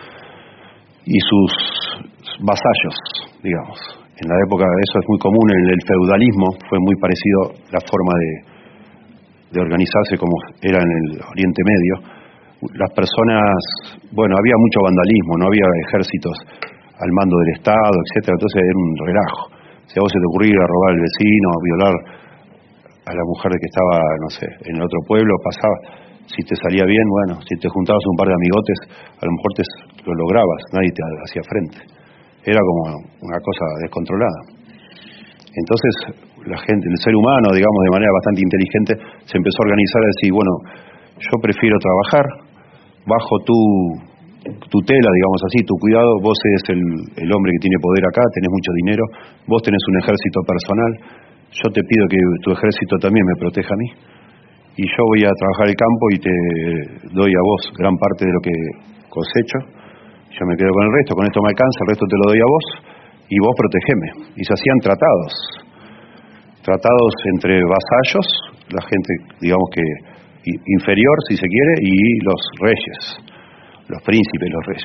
[SPEAKER 1] y sus vasallos, digamos. En la época eso es muy común, en el feudalismo fue muy parecido la forma de, de organizarse como era en el Oriente Medio. Las personas, bueno, había mucho vandalismo, no había ejércitos al mando del Estado, etcétera, entonces era un relajo. Si a vos se te ocurría robar al vecino, violar a la mujer que estaba, no sé, en el otro pueblo, pasaba. Si te salía bien, bueno, si te juntabas un par de amigotes, a lo mejor te lo lograbas, nadie te hacía frente. Era como una cosa descontrolada. Entonces, la gente, el ser humano, digamos, de manera bastante inteligente, se empezó a organizar a decir, bueno, yo prefiero trabajar bajo tu tutela, digamos así, tu cuidado, vos eres el, el hombre que tiene poder acá, tenés mucho dinero, vos tenés un ejército personal, yo te pido que tu ejército también me proteja a mí, y yo voy a trabajar el campo y te doy a vos gran parte de lo que cosecho, yo me quedo con el resto, con esto me alcanza, el resto te lo doy a vos, y vos protegeme. Y se hacían tratados, tratados entre vasallos, la gente, digamos que inferior, si se quiere, y los reyes, los príncipes, los reyes.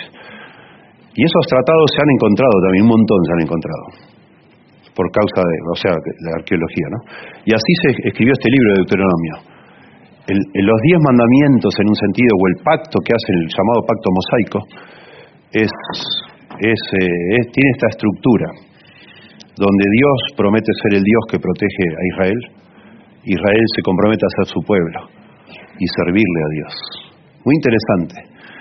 [SPEAKER 1] Y esos tratados se han encontrado también, un montón se han encontrado, por causa de, o sea, de la arqueología, ¿no? Y así se escribió este libro de Deuteronomio. El, el, los diez mandamientos, en un sentido, o el pacto que hace el llamado pacto mosaico, es, es, eh, es, tiene esta estructura, donde Dios promete ser el Dios que protege a Israel, Israel se compromete a ser su pueblo y servirle a Dios. Muy interesante.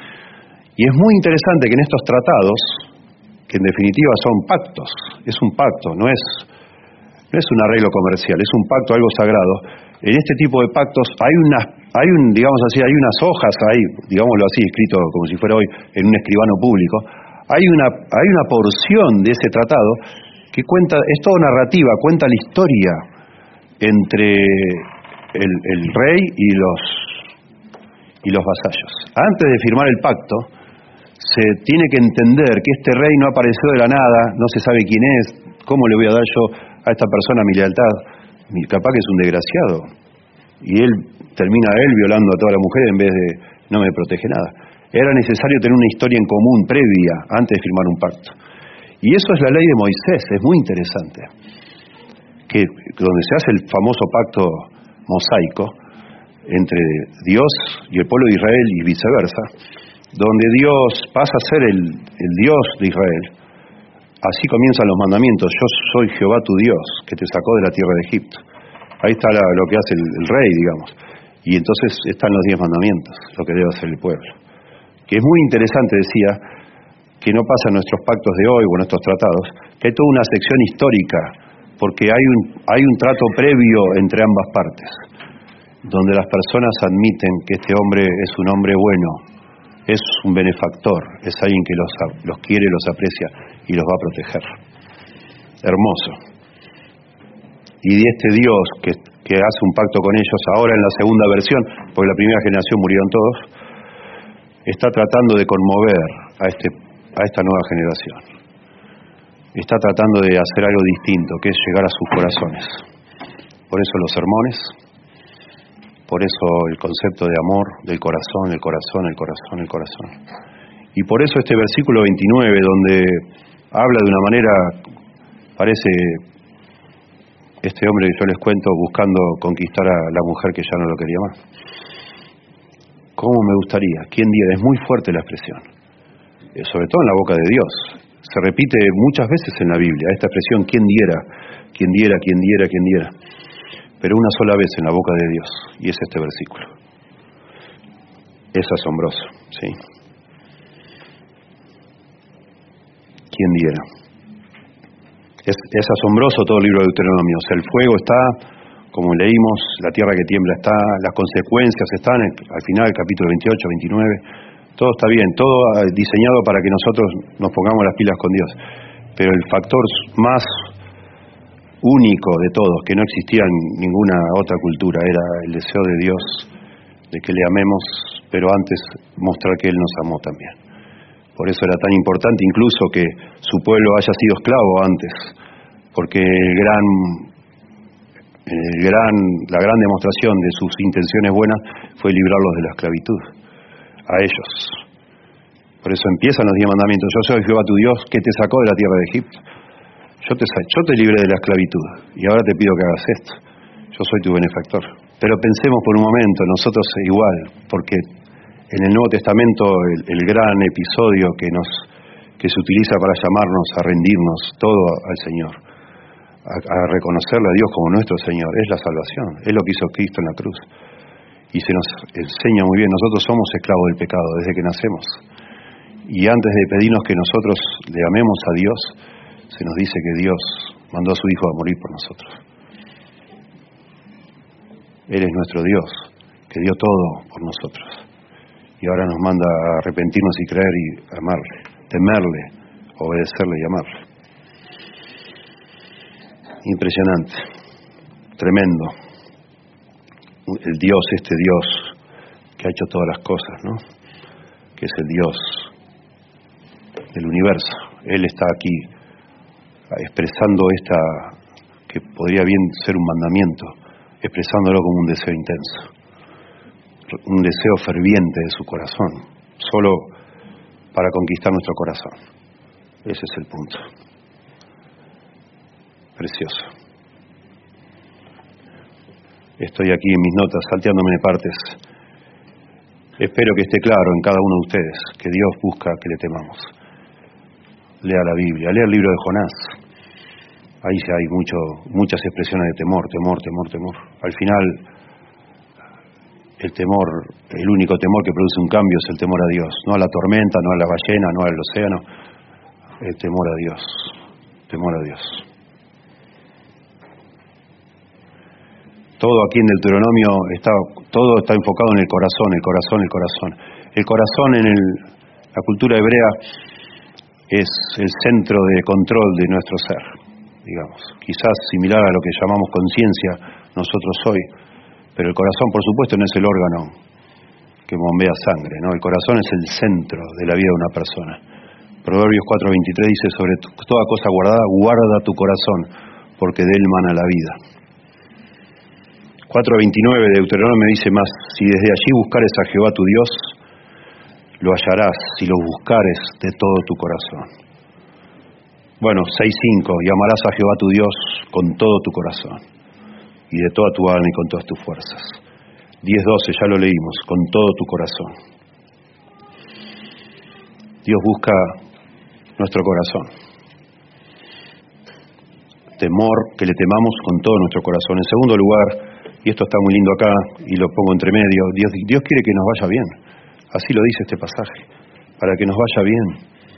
[SPEAKER 1] Y es muy interesante que en estos tratados, que en definitiva son pactos, es un pacto, no es, no es un arreglo comercial, es un pacto, algo sagrado. En este tipo de pactos hay unas, hay un, digamos así, hay unas hojas ahí, digámoslo así, escrito como si fuera hoy en un escribano público. Hay una, hay una porción de ese tratado que cuenta, es toda narrativa, cuenta la historia entre el, el rey y los y los vasallos. Antes de firmar el pacto, se tiene que entender que este rey no apareció de la nada, no se sabe quién es, cómo le voy a dar yo a esta persona mi lealtad. Capaz que es un desgraciado. Y él termina él violando a toda la mujer en vez de no me protege nada. Era necesario tener una historia en común previa antes de firmar un pacto. Y eso es la ley de Moisés, es muy interesante. Que donde se hace el famoso pacto mosaico entre Dios y el pueblo de Israel y viceversa, donde Dios pasa a ser el, el Dios de Israel. Así comienzan los mandamientos: yo soy Jehová tu Dios, que te sacó de la tierra de Egipto. Ahí está la, lo que hace el, el rey, digamos. Y entonces están los diez mandamientos, lo que debe hacer el pueblo. Que es muy interesante, decía, que no pasa en nuestros pactos de hoy o en nuestros tratados, que hay toda una sección histórica, porque hay un, hay un trato previo entre ambas partes, donde las personas admiten que este hombre es un hombre bueno, es un benefactor, es alguien que los, los quiere, los aprecia y los va a proteger. Hermoso. Y de este Dios que, que hace un pacto con ellos, ahora en la segunda versión, porque la primera generación murieron todos, está tratando de conmover a, este, a esta nueva generación. Está tratando de hacer algo distinto, que es llegar a sus corazones. Por eso los sermones, por eso el concepto de amor, del corazón, el corazón, el corazón, el corazón. Y por eso este versículo veintinueve, donde habla de una manera, parece este hombre que yo les cuento buscando conquistar a la mujer que ya no lo quería más. ¿Cómo me gustaría? ¿Quién diera? Es muy fuerte la expresión, sobre todo en la boca de Dios. Se repite muchas veces en la Biblia esta expresión: ¿quién diera? ¿Quién diera? ¿Quién diera? ¿Quién diera? Pero una sola vez en la boca de Dios, y es este versículo. Es asombroso, ¿sí? ¿Quién diera? Es, es asombroso todo el libro de Deuteronomio. O sea, el fuego está, como leímos, la tierra que tiembla está, las consecuencias están, al final, capítulo veintiocho, veintinueve, todo está bien, todo diseñado para que nosotros nos pongamos las pilas con Dios. Pero el factor más único de todos, que no existía en ninguna otra cultura, era el deseo de Dios de que le amemos, pero antes mostrar que Él nos amó también. Por eso era tan importante incluso que su pueblo haya sido esclavo antes, porque el gran, el gran, la gran demostración de sus intenciones buenas fue librarlos de la esclavitud, a ellos. Por eso empiezan los diez mandamientos: yo soy Jehová tu Dios, que te sacó de la tierra de Egipto. Yo te, yo te libré de la esclavitud y ahora te pido que hagas esto. Yo soy tu benefactor. Pero pensemos por un momento, nosotros igual, porque en el Nuevo Testamento el, el gran episodio que nos que se utiliza para llamarnos a rendirnos todo al Señor, a, a reconocerle a Dios como nuestro Señor, es la salvación, es lo que hizo Cristo en la cruz. Y se nos enseña muy bien, nosotros somos esclavos del pecado desde que nacemos. Y antes de pedirnos que nosotros le amemos a Dios, se nos dice que Dios mandó a su Hijo a morir por nosotros. Él es nuestro Dios, que dio todo por nosotros. Y ahora nos manda a arrepentirnos y creer y amarle, temerle, obedecerle y amarle. Impresionante, tremendo. El Dios, este Dios que ha hecho todas las cosas, ¿no? Que es el Dios del universo. Él está aquí expresando esta, que podría bien ser un mandamiento, expresándolo como un deseo intenso, un deseo ferviente de su corazón, solo para conquistar nuestro corazón. Ese es el punto. Precioso. Estoy aquí en mis notas, salteándome de partes. Espero que esté claro en cada uno de ustedes que Dios busca que le temamos. Lea la Biblia, lea el libro de Jonás. Ahí ya hay mucho, muchas expresiones de temor, temor, temor, temor. Al final, el temor, el único temor que produce un cambio es el temor a Dios. No a la tormenta, no a la ballena, no al océano. El temor a Dios. Temor a Dios. Todo aquí en Deuteronomio está, todo está enfocado en el corazón, el corazón, el corazón. El corazón en el, la cultura hebrea es el centro de control de nuestro ser, digamos. Quizás similar a lo que llamamos conciencia nosotros hoy, pero el corazón, por supuesto, no es el órgano que bombea sangre, ¿no? El corazón es el centro de la vida de una persona. Proverbios cuatro veintitrés dice, sobre toda cosa guardada, guarda tu corazón, porque de él mana la vida. cuatro veintinueve de Deuteronomio dice más, si desde allí buscares a Jehová tu Dios, lo hallarás si lo buscares de todo tu corazón. Bueno, seis cinco, y amarás a Jehová tu Dios con todo tu corazón, y de toda tu alma y con todas tus fuerzas. diez doce, ya lo leímos, con todo tu corazón. Dios busca nuestro corazón. Temor, que le temamos con todo nuestro corazón. En segundo lugar, y esto está muy lindo acá, y lo pongo entre medio, Dios, Dios quiere que nos vaya bien. Así lo dice este pasaje, para que nos vaya bien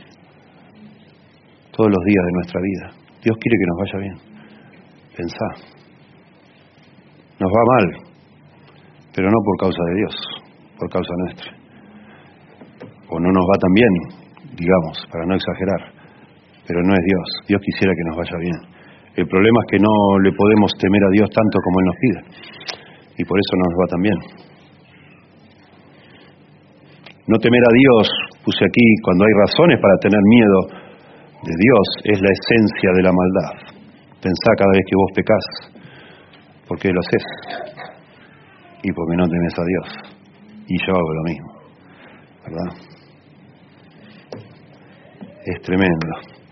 [SPEAKER 1] todos los días de nuestra vida. Dios quiere que nos vaya bien. Pensá. Nos va mal, pero no por causa de Dios, por causa nuestra. O no nos va tan bien, digamos, para no exagerar, pero no es Dios. Dios quisiera que nos vaya bien. El problema es que no le podemos temer a Dios tanto como Él nos pide, y por eso no nos va tan bien. No temer a Dios, puse aquí, cuando hay razones para tener miedo de Dios, es la esencia de la maldad. Pensá cada vez que vos pecás, ¿por qué lo haces? Y porque no temes a Dios. Y yo hago lo mismo, ¿verdad? Es tremendo.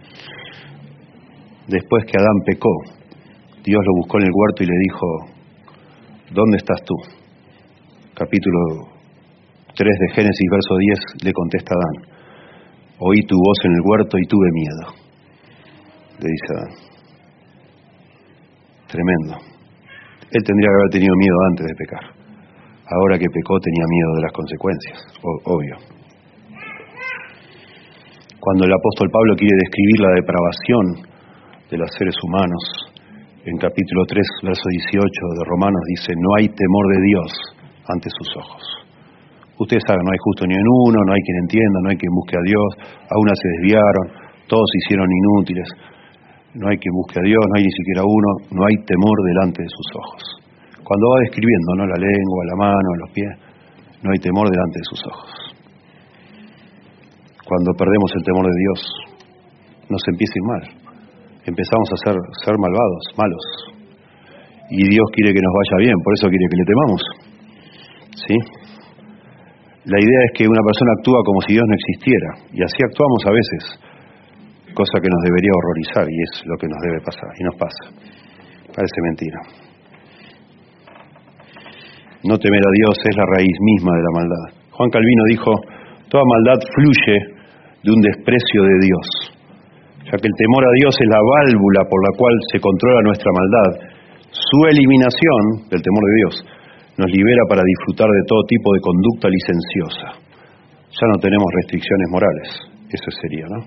[SPEAKER 1] Después que Adán pecó, Dios lo buscó en el huerto y le dijo, ¿dónde estás tú? Capítulo tres de Génesis, verso diez, le contesta Adán, oí tu voz en el huerto y tuve miedo, le dice Adán. Tremendo. Él tendría que haber tenido miedo antes de pecar. Ahora que pecó tenía miedo de las consecuencias, obvio. Cuando el apóstol Pablo quiere describir la depravación de los seres humanos, en capítulo tres, verso dieciocho de Romanos dice, no hay temor de Dios ante sus ojos. Ustedes saben, no hay justo ni en uno, no hay quien entienda, no hay quien busque a Dios, a una se desviaron, todos se hicieron inútiles, no hay quien busque a Dios, no hay ni siquiera uno, no hay temor delante de sus ojos. Cuando va describiendo, ¿no?, la lengua, la mano, los pies, no hay temor delante de sus ojos. Cuando perdemos el temor de Dios, nos empieza a ir mal. Empezamos a ser, ser malvados, malos. Y Dios quiere que nos vaya bien, por eso quiere que le temamos. ¿Sí? La idea es que una persona actúa como si Dios no existiera, y así actuamos a veces, cosa que nos debería horrorizar, y es lo que nos debe pasar, y nos pasa. Parece mentira. No temer a Dios es la raíz misma de la maldad. Juan Calvino dijo, toda maldad fluye de un desprecio de Dios, ya que el temor a Dios es la válvula por la cual se controla nuestra maldad. Su eliminación, del temor de Dios, nos libera para disfrutar de todo tipo de conducta licenciosa. Ya no tenemos restricciones morales, eso sería, ¿no?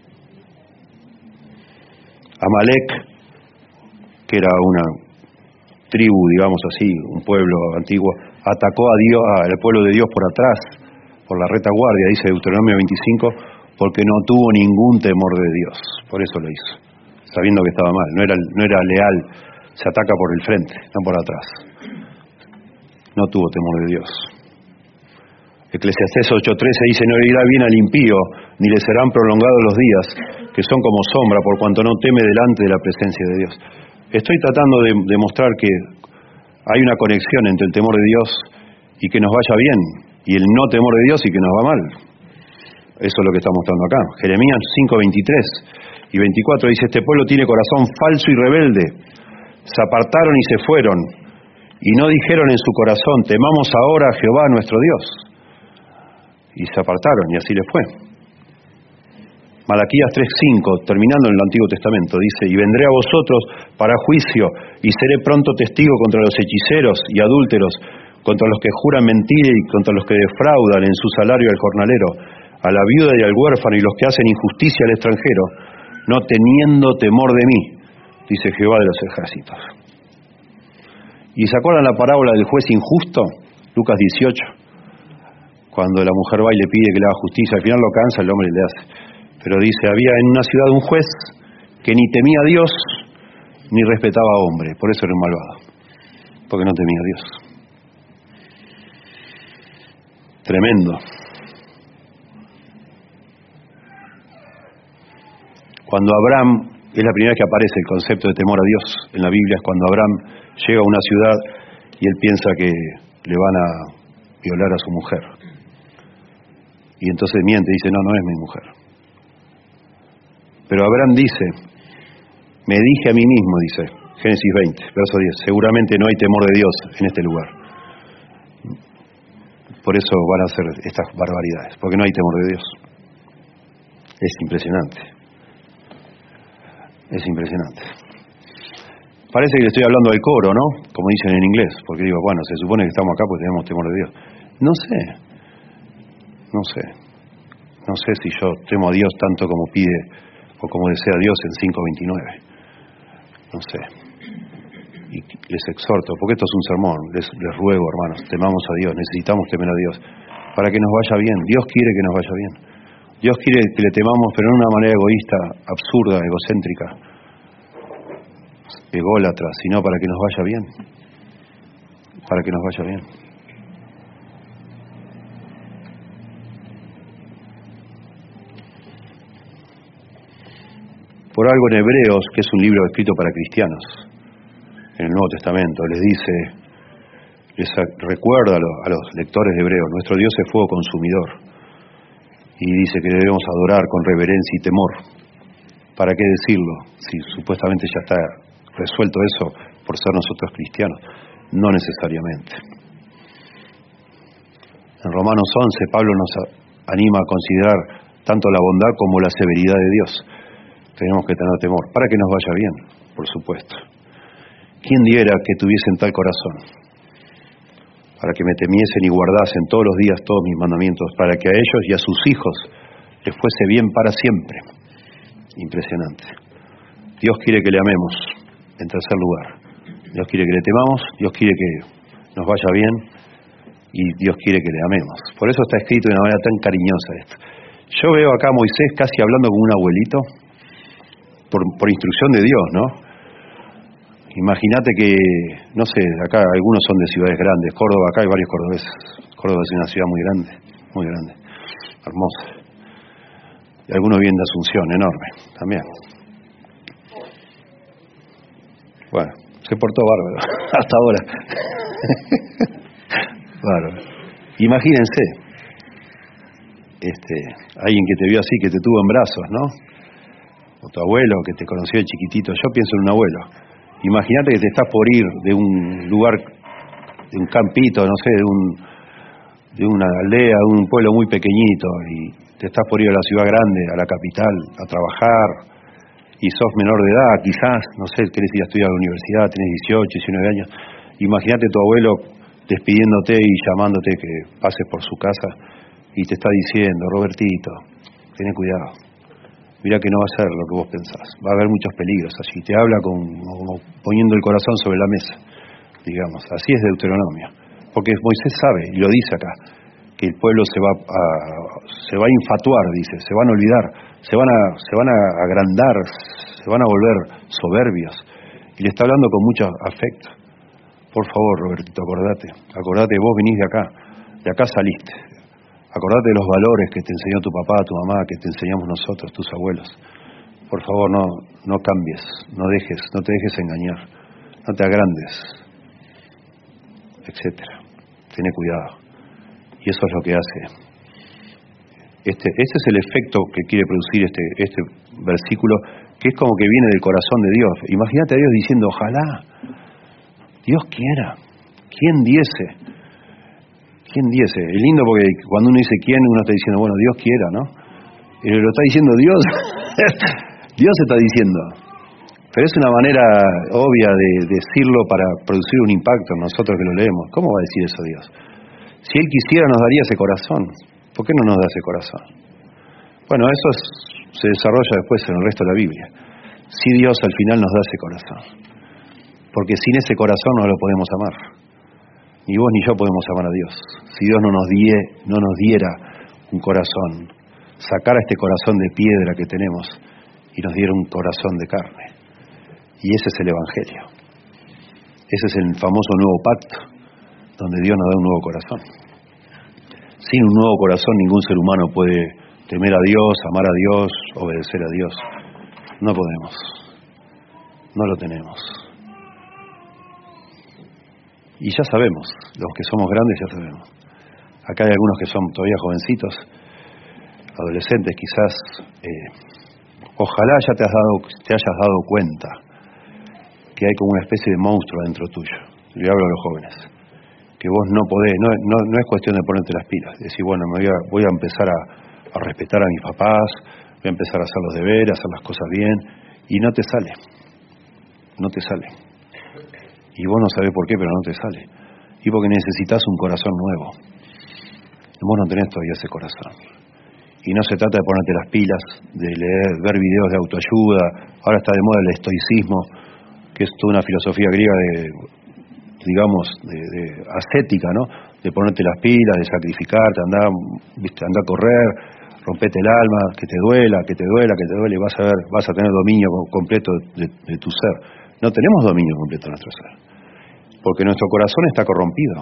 [SPEAKER 1] Amalek, que era una tribu, digamos así, un pueblo antiguo, atacó a Dios, al pueblo de Dios por atrás, por la retaguardia, dice Deuteronomio veinticinco, porque no tuvo ningún temor de Dios, por eso lo hizo, sabiendo que estaba mal, no era, no era leal, se ataca por el frente, no por atrás. No tuvo temor de Dios. Eclesiastés ocho trece dice, no le irá bien al impío, ni le serán prolongados los días, que son como sombra, por cuanto no teme delante de la presencia de Dios. Estoy tratando de demostrar que hay una conexión entre el temor de Dios y que nos vaya bien, y el no temor de Dios y que nos va mal. Eso es lo que está mostrando acá. Jeremías cinco veintitrés y veinticuatro dice, este pueblo tiene corazón falso y rebelde, se apartaron y se fueron, y no dijeron en su corazón, temamos ahora a Jehová nuestro Dios. Y se apartaron, y así les fue. Malaquías tres cinco, terminando en el Antiguo Testamento, dice, y vendré a vosotros para juicio, y seré pronto testigo contra los hechiceros y adúlteros, contra los que juran mentira y contra los que defraudan en su salario al jornalero, a la viuda y al huérfano, y los que hacen injusticia al extranjero, no teniendo temor de mí, dice Jehová de los ejércitos. ¿Y se acuerdan la parábola del juez injusto? Lucas dieciocho. Cuando la mujer va y le pide que le haga justicia, al final lo cansa, el hombre le hace. Pero dice, había en una ciudad un juez que ni temía a Dios, ni respetaba a hombre. Por eso era un malvado. Porque no temía a Dios. Tremendo. Cuando Abraham, es la primera vez que aparece el concepto de temor a Dios en la Biblia, es cuando Abraham llega a una ciudad y él piensa que le van a violar a su mujer. Y entonces miente, dice, no, no es mi mujer. Pero Abraham dice, me dije a mí mismo, dice, Génesis veinte, verso diez, seguramente no hay temor de Dios en este lugar. Por eso van a hacer estas barbaridades, porque no hay temor de Dios. Es impresionante. Es impresionante. Parece que le estoy hablando al coro, ¿no? Como dicen en inglés, porque digo, bueno, se supone que estamos acá porque tenemos temor de Dios. No sé, no sé. No sé si yo temo a Dios tanto como pide o como desea Dios en cinco veintinueve. No sé. Y les exhorto, porque esto es un sermón, les, les ruego, hermanos, temamos a Dios, necesitamos temer a Dios, para que nos vaya bien. Dios quiere que nos vaya bien. Dios quiere que le temamos, pero no de una manera egoísta, absurda, egocéntrica, ególatra, sino para que nos vaya bien. Para que nos vaya bien. Por algo en Hebreos, que es un libro escrito para cristianos, en el Nuevo Testamento, les dice, les recuerda a los, a los lectores de Hebreos, nuestro Dios es fuego consumidor. Y dice que debemos adorar con reverencia y temor. ¿Para qué decirlo? Si supuestamente ya está resuelto eso por ser nosotros cristianos. No necesariamente. En Romanos once, Pablo nos anima a considerar tanto la bondad como la severidad de Dios. Tenemos que tener temor, para que nos vaya bien, por supuesto. ¿Quién diera que tuviesen tal corazón? Para que me temiesen y guardasen todos los días todos mis mandamientos, para que a ellos y a sus hijos les fuese bien para siempre. Impresionante. Dios quiere que le amemos, en tercer lugar. Dios quiere que le temamos, Dios quiere que nos vaya bien, y Dios quiere que le amemos. Por eso está escrito de una manera tan cariñosa esto. Yo veo acá a Moisés casi hablando como un abuelito, por, por instrucción de Dios, ¿no? Imagínate que, no sé, acá algunos son de ciudades grandes, Córdoba, acá hay varios cordobeses. Córdoba es una ciudad muy grande, muy grande, hermosa. Y algunos vienen de Asunción, enorme, también. Bueno, se portó bárbaro, hasta ahora. Bárbaro. Imagínense, este, alguien que te vio así, que te tuvo en brazos, ¿no? O tu abuelo, que te conoció de chiquitito. Yo pienso en un abuelo. Imagínate que te estás por ir de un lugar, de un campito, no sé, de un de una aldea, de un pueblo muy pequeñito, y te estás por ir a la ciudad grande, a la capital, a trabajar, y sos menor de edad, quizás, no sé, querés ir a estudiar a la universidad, tenés dieciocho, diecinueve años. Imagínate tu abuelo despidiéndote y llamándote que pases por su casa, y te está diciendo, Robertito, tené cuidado. Mirá que no va a ser lo que vos pensás. Va a haber muchos peligros así. Te habla con, como poniendo el corazón sobre la mesa, digamos. Así es Deuteronomio. Porque Moisés sabe, y lo dice acá, que el pueblo se va a, se va a infatuar, dice, se van a olvidar, se van a, se van a agrandar, se van a volver soberbios. Y le está hablando con mucho afecto. Por favor, Robertito, acordate. Acordate, vos venís de acá. De acá saliste. Acordate de los valores que te enseñó tu papá, tu mamá, que te enseñamos nosotros, tus abuelos. Por favor, no, no cambies, no dejes, no te dejes engañar, no te agrandes, etcétera. Tené cuidado. Y eso es lo que hace. Este, este es el efecto que quiere producir este, este versículo, que es como que viene del corazón de Dios. Imagínate a Dios diciendo, ojalá, Dios quiera, ¿quién diese? ¿Quién diese? Es lindo porque cuando uno dice quién, uno está diciendo, bueno, Dios quiera, ¿no? Y lo está diciendo Dios. Dios está diciendo. Pero es una manera obvia de decirlo para producir un impacto en nosotros que lo leemos. ¿Cómo va a decir eso Dios? Si Él quisiera nos daría ese corazón. ¿Por qué no nos da ese corazón? Bueno, eso es, se desarrolla después en el resto de la Biblia. Si Dios al final nos da ese corazón. Porque sin ese corazón no lo podemos amar. Ni vos ni yo podemos amar a Dios. Si Dios no nos, die, no nos diera un corazón, sacara este corazón de piedra que tenemos y nos diera un corazón de carne. Y ese es el Evangelio. Ese es el famoso nuevo pacto, donde Dios nos da un nuevo corazón. Sin un nuevo corazón ningún ser humano puede temer a Dios, amar a Dios, obedecer a Dios. No podemos. No lo tenemos. Y ya sabemos, los que somos grandes ya sabemos. Acá hay algunos que son todavía jovencitos, adolescentes quizás. Eh, ojalá ya te, has dado, te hayas dado cuenta que hay como una especie de monstruo dentro tuyo. Le hablo a los jóvenes. Que vos no podés, no, no, no es cuestión de ponerte las pilas. Decir, bueno, me voy a, voy a empezar a, a respetar a mis papás, voy a empezar a hacer los deberes, a hacer las cosas bien, y no te sale. No te sale. Y vos no sabés por qué, pero no te sale. Y porque necesitas un corazón nuevo. Vos no tenés todavía ese corazón. Y no se trata de ponerte las pilas, de leer, ver videos de autoayuda. Ahora está de moda el estoicismo, que es toda una filosofía griega de, digamos, de, de ascética, ¿no? De ponerte las pilas, de sacrificarte, andar, viste, andar a correr, rompete el alma, que te duela, que te duela, que te duele, y vas a ver, vas a tener dominio completo de, de tu ser. No tenemos dominio completo de nuestro ser, porque nuestro corazón está corrompido.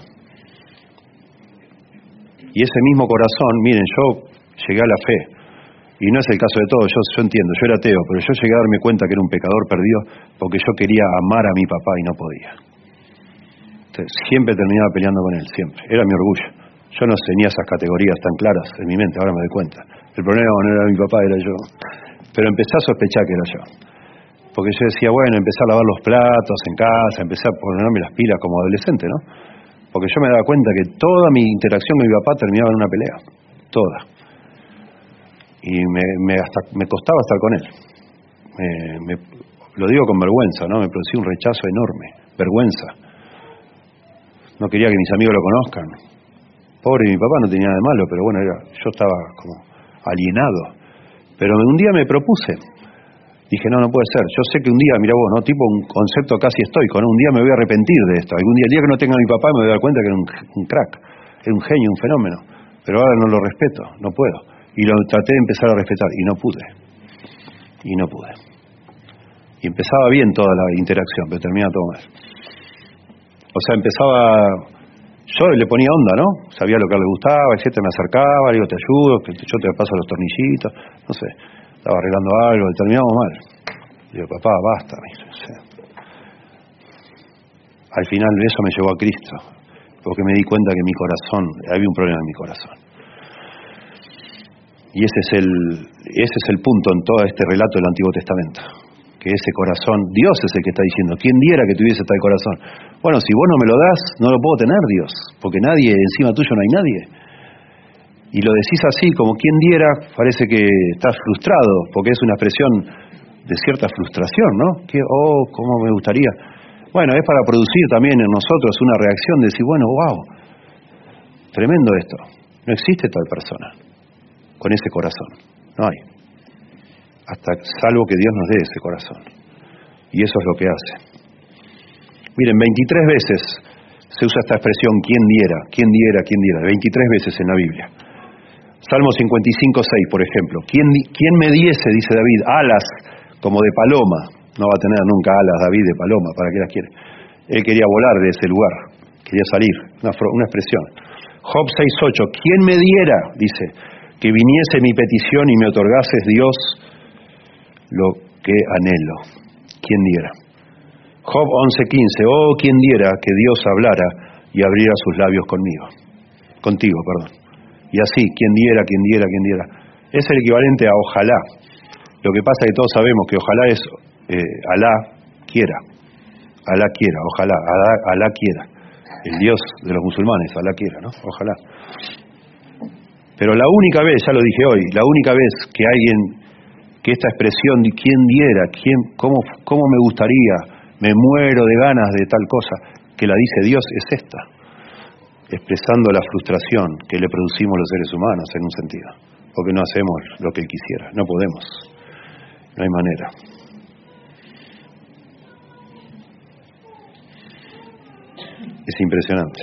[SPEAKER 1] Y ese mismo corazón, miren, yo llegué a la fe, y no es el caso de todos, yo, yo entiendo, yo era ateo, pero yo llegué a darme cuenta que era un pecador perdido porque yo quería amar a mi papá y no podía. Entonces, siempre terminaba peleando con él, siempre. Era mi orgullo. Yo no tenía esas categorías tan claras en mi mente, ahora me doy cuenta. El problema no era mi papá, era yo. Pero empecé a sospechar que era yo. Porque yo decía, bueno, empecé a lavar los platos en casa, empecé a ponerme las pilas como adolescente, ¿no? Porque yo me daba cuenta que toda mi interacción con mi papá terminaba en una pelea. Toda. Y me, me, hasta, me costaba estar con él. Me, me, lo digo con vergüenza, ¿no? Me producía un rechazo enorme. Vergüenza. No quería que mis amigos lo conozcan. Pobre mi papá, no tenía nada de malo, pero bueno, era, yo estaba como alienado. Pero un día me propuse. Dije, no, no puede ser. Yo sé que un día, mira vos, ¿no? Tipo un concepto casi estoico, ¿no? Un día me voy a arrepentir de esto. Algún día, el día que no tenga a mi papá, me voy a dar cuenta que era un, un crack. Era un genio, un fenómeno. Pero ahora no lo respeto, no puedo. Y lo traté de empezar a respetar, y no pude. Y no pude. Y empezaba bien toda la interacción, pero terminaba todo mal. O sea, empezaba... Yo le ponía onda, ¿no? Sabía lo que le gustaba, etcétera, me acercaba, le digo, te ayudo, que yo te paso los tornillitos, no sé, estaba arreglando algo, y terminamos mal. Le digo, papá, basta, me dice, o sea. Al final eso me llevó a Cristo, porque me di cuenta que mi corazón, había un problema en mi corazón. Y ese es el, ese es el punto en todo este relato del Antiguo Testamento. Que ese corazón, Dios es el que está diciendo, ¿quién diera que tuviese tal corazón? Bueno, si vos no me lo das, no lo puedo tener, Dios, porque nadie, encima tuyo no hay nadie. Y lo decís así, como quien diera, parece que estás frustrado, porque es una expresión de cierta frustración, ¿no? Que, oh, cómo me gustaría. Bueno, es para producir también en nosotros una reacción de decir, bueno, wow, tremendo esto. No existe tal persona con ese corazón, no hay. Hasta salvo que Dios nos dé ese corazón. Y eso es lo que hace. Miren, veintitrés veces se usa esta expresión, ¿quién diera? ¿Quién diera? ¿Quién diera? veintitrés veces en la Biblia. Salmo cincuenta y cinco, seis, por ejemplo. ¿Quién, ¿Quién me diese, dice David, alas como de paloma? No va a tener nunca alas David de paloma, ¿para qué las quiere? Él quería volar de ese lugar, quería salir, una, una expresión. Job seis, ocho, ¿quién me diera, dice, que viniese mi petición y me otorgases, Dios, lo que anhelo? ¿Quién diera? Job once, quince, oh, ¿quién diera que Dios hablara y abriera sus labios conmigo? Contigo, perdón. Y así, ¿quién diera, quién diera, quién diera? Es el equivalente a ojalá. Lo que pasa es que todos sabemos que ojalá es eh, Alá quiera. Alá quiera, ojalá, Alá, Alá quiera. El Dios de los musulmanes, Alá quiera, ¿no? Ojalá. Pero la única vez, ya lo dije hoy, la única vez que alguien, que esta expresión de quién diera, quién, cómo, cómo me gustaría, me muero de ganas de tal cosa, que la dice Dios, es esta, expresando la frustración que le producimos los seres humanos en un sentido, porque no hacemos lo que Él quisiera, no podemos, no hay manera. Es impresionante.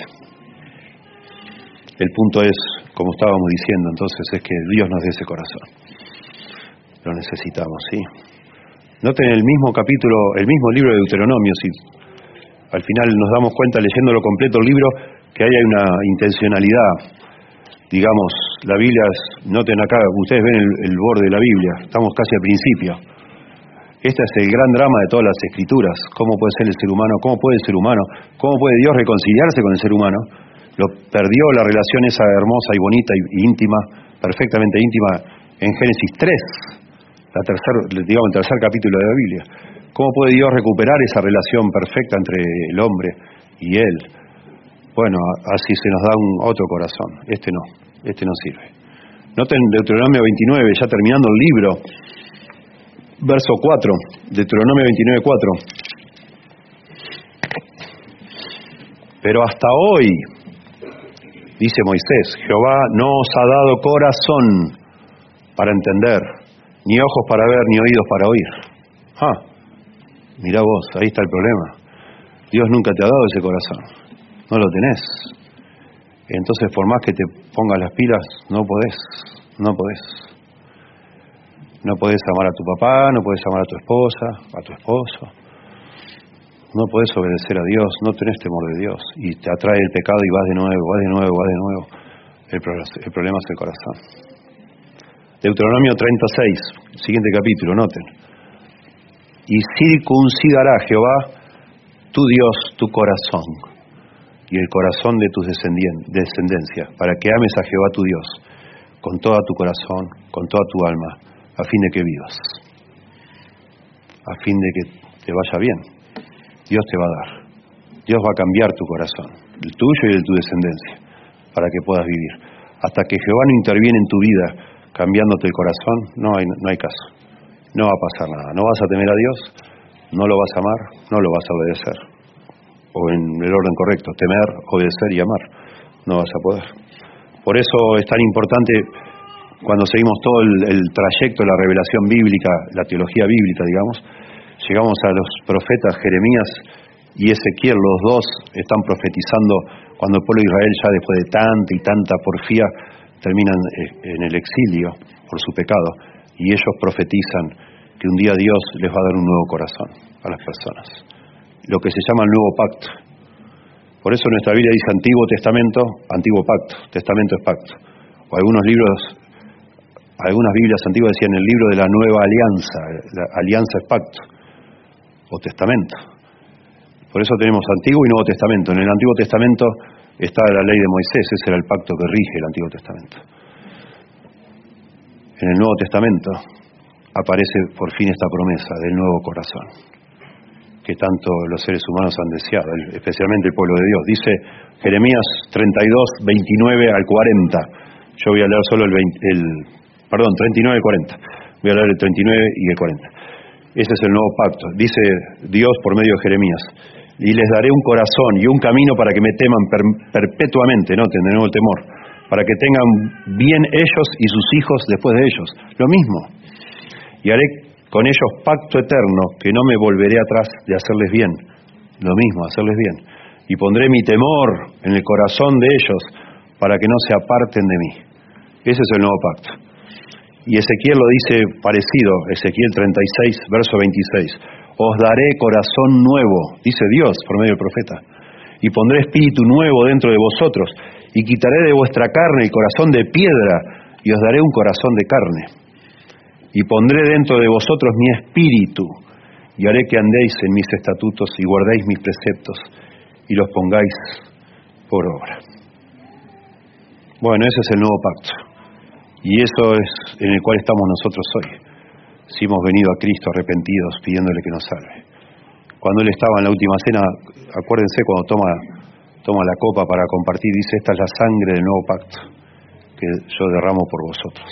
[SPEAKER 1] El punto es, como estábamos diciendo entonces, es que Dios nos dé ese corazón. Lo necesitamos, ¿sí? Noten el mismo capítulo, el mismo libro de Deuteronomio, si al final nos damos cuenta leyéndolo completo el libro, que ahí hay una intencionalidad digamos, la Biblia, es, noten acá, ustedes ven el, el borde de la Biblia, estamos casi al principio. Este es el gran drama de todas las escrituras. ¿Cómo puede ser el ser humano? ¿Cómo puede el ser humano? ¿Cómo puede Dios reconciliarse con el ser humano? Lo perdió la relación esa hermosa y bonita y, y íntima, perfectamente íntima, en Génesis tres, la tercer, digamos, el tercer capítulo de la Biblia. ¿Cómo puede Dios recuperar esa relación perfecta entre el hombre y Él? Bueno, así se nos da un otro corazón. Este no, este no sirve. Noten Deuteronomio veintinueve, ya terminando el libro, verso cuatro, Deuteronomio veintinueve, cuatro. Pero hasta hoy, dice Moisés, Jehová no os ha dado corazón para entender, ni ojos para ver, ni oídos para oír. Ah, mirá vos, ahí está el problema. Dios nunca te ha dado ese corazón. No lo tenés. Entonces, por más que te pongas las pilas, no podés, no podés. No podés amar a tu papá, no podés amar a tu esposa, a tu esposo. No podés obedecer a Dios, no tenés temor de Dios. Y te atrae el pecado y vas de nuevo, vas de nuevo, vas de nuevo. El, pro- el problema es el corazón. Deuteronomio treinta y seis, siguiente capítulo, noten. Y circuncidará Jehová, tu Dios, tu corazón y el corazón de tus descendencia, para que ames a Jehová tu Dios con todo tu corazón, con toda tu alma, a fin de que vivas, a fin de que te vaya bien. Dios te va a dar, Dios va a cambiar tu corazón, el tuyo y el de tu descendencia, para que puedas vivir. Hasta que Jehová no interviene en tu vida, cambiándote el corazón, no hay, no hay caso, no va a pasar nada. No vas a temer a Dios, no lo vas a amar, no lo vas a obedecer. O en el orden correcto, temer, obedecer y amar. No vas a poder. Por eso es tan importante, cuando seguimos todo el, el trayecto de la revelación bíblica, la teología bíblica, digamos, llegamos a los profetas Jeremías y Ezequiel, los dos están profetizando cuando el pueblo de Israel, ya después de tanta y tanta porfía, terminan en el exilio por su pecado, y ellos profetizan que un día Dios les va a dar un nuevo corazón a las personas, lo que se llama el nuevo pacto. Por eso nuestra Biblia dice Antiguo Testamento, Antiguo Pacto, Testamento es pacto. O algunos libros, algunas Biblias antiguas decían el libro de la nueva alianza, la alianza es pacto, o testamento. Por eso tenemos Antiguo y Nuevo Testamento. En el Antiguo Testamento está la ley de Moisés, ese era el pacto que rige el Antiguo Testamento. En el Nuevo Testamento aparece por fin esta promesa del nuevo corazón, que tanto los seres humanos han deseado, especialmente el pueblo de Dios. Dice Jeremías treinta y dos, veintinueve al cuarenta. Yo voy a leer solo el, veinte, el perdón, treinta y nueve al cuarenta. Voy a leer el treinta y nueve y el cuarenta. Ese es el nuevo pacto. Dice Dios por medio de Jeremías: y les daré un corazón y un camino para que me teman per, perpetuamente, no de nuevo el temor, para que tengan bien ellos y sus hijos después de ellos. Lo mismo. Y haré con ellos pacto eterno, que no me volveré atrás de hacerles bien. Lo mismo, hacerles bien. Y pondré mi temor en el corazón de ellos, para que no se aparten de mí. Ese es el nuevo pacto. Y Ezequiel lo dice parecido, Ezequiel treinta y seis, verso veintiséis. Os daré corazón nuevo, dice Dios por medio del profeta, y pondré espíritu nuevo dentro de vosotros, y quitaré de vuestra carne el corazón de piedra, y os daré un corazón de carne. Y pondré dentro de vosotros mi espíritu, y haré que andéis en mis estatutos y guardéis mis preceptos, y los pongáis por obra. Bueno, ese es el nuevo pacto. Y eso es en el cual estamos nosotros hoy. Si hemos venido a Cristo arrepentidos, pidiéndole que nos salve. Cuando Él estaba en la última cena, acuérdense cuando toma, toma la copa para compartir, dice: esta es la sangre del nuevo pacto, que yo derramo por vosotros.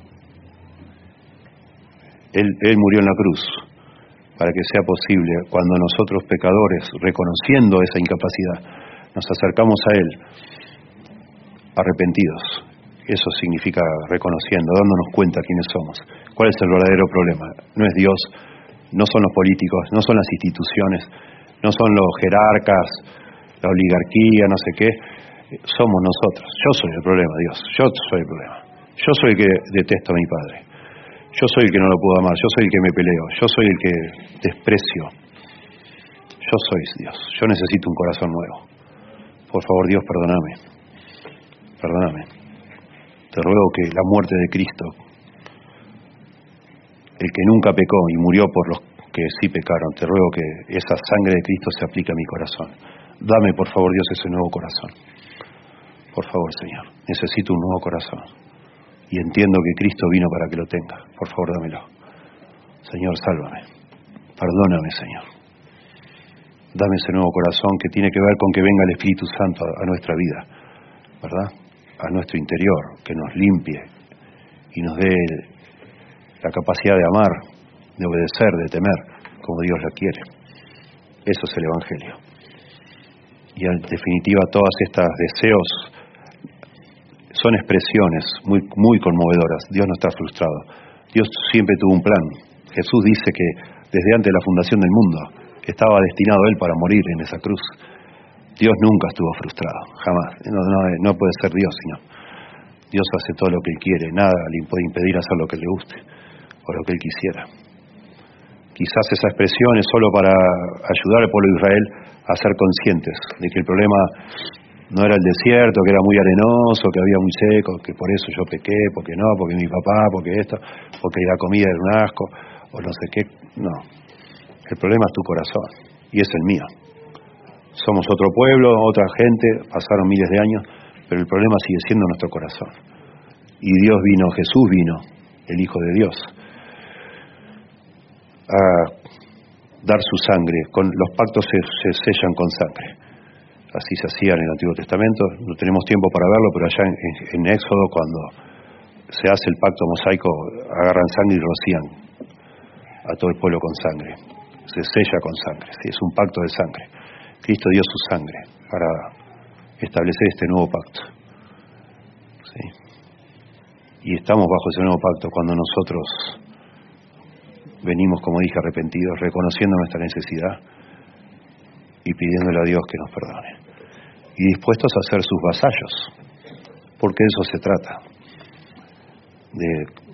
[SPEAKER 1] Él, Él murió en la cruz para que sea posible, cuando nosotros pecadores, reconociendo esa incapacidad, nos acercamos a Él arrepentidos. Eso significa reconociendo, dándonos cuenta quiénes somos. ¿Cuál es el verdadero problema? No es Dios, no son los políticos, no son las instituciones, no son los jerarcas, la oligarquía, no sé qué. Somos nosotros. Yo soy el problema, Dios. Yo soy el problema. Yo soy el que detesto a mi padre. Yo soy el que no lo puedo amar. Yo soy el que me peleo. Yo soy el que desprecio. Yo soy Dios. Yo necesito un corazón nuevo. Por favor, Dios, perdóname. Perdóname. Te ruego que la muerte de Cristo, el que nunca pecó y murió por los que sí pecaron, te ruego que esa sangre de Cristo se aplique a mi corazón. Dame, por favor, Dios, ese nuevo corazón. Por favor, Señor, necesito un nuevo corazón. Y entiendo que Cristo vino para que lo tenga. Por favor, dámelo. Señor, sálvame. Perdóname, Señor. Dame ese nuevo corazón que tiene que ver con que venga el Espíritu Santo a, a nuestra vida, ¿verdad? A nuestro interior, que nos limpie y nos dé la capacidad de amar, de obedecer, de temer, como Dios la quiere. Eso es el Evangelio. Y en definitiva, todos estos deseos son expresiones muy, muy conmovedoras. Dios no está frustrado. Dios siempre tuvo un plan. Jesús dice que desde antes de la fundación del mundo estaba destinado Él para morir en esa cruz. Dios nunca estuvo frustrado, jamás. No, no, no puede ser Dios, Señor. Dios hace todo lo que Él quiere, nada le puede impedir hacer lo que le guste o lo que Él quisiera. Quizás esa expresión es solo para ayudar al pueblo de Israel a ser conscientes de que el problema no era el desierto, que era muy arenoso, que había muy seco, que por eso yo pequé, porque no, porque mi papá, porque esto, porque la comida era un asco, o no sé qué. No. El problema es tu corazón, y es el mío. Somos otro pueblo, otra gente, pasaron miles de años, pero el problema sigue siendo nuestro corazón. Y Dios vino, Jesús vino, el Hijo de Dios, a dar su sangre. Con los pactos se, se sellan con sangre. Así se hacía en el Antiguo Testamento. No tenemos tiempo para verlo, pero allá en, en, en Éxodo, cuando se hace el pacto mosaico, agarran sangre y rocían a todo el pueblo con sangre. Se sella con sangre. ¿Sí? Es un pacto de sangre. Cristo dio su sangre para establecer este nuevo pacto. ¿Sí? Y estamos bajo ese nuevo pacto cuando nosotros venimos, como dije, arrepentidos, reconociendo nuestra necesidad y pidiéndole a Dios que nos perdone. Y dispuestos a ser sus vasallos, porque de eso se trata. De,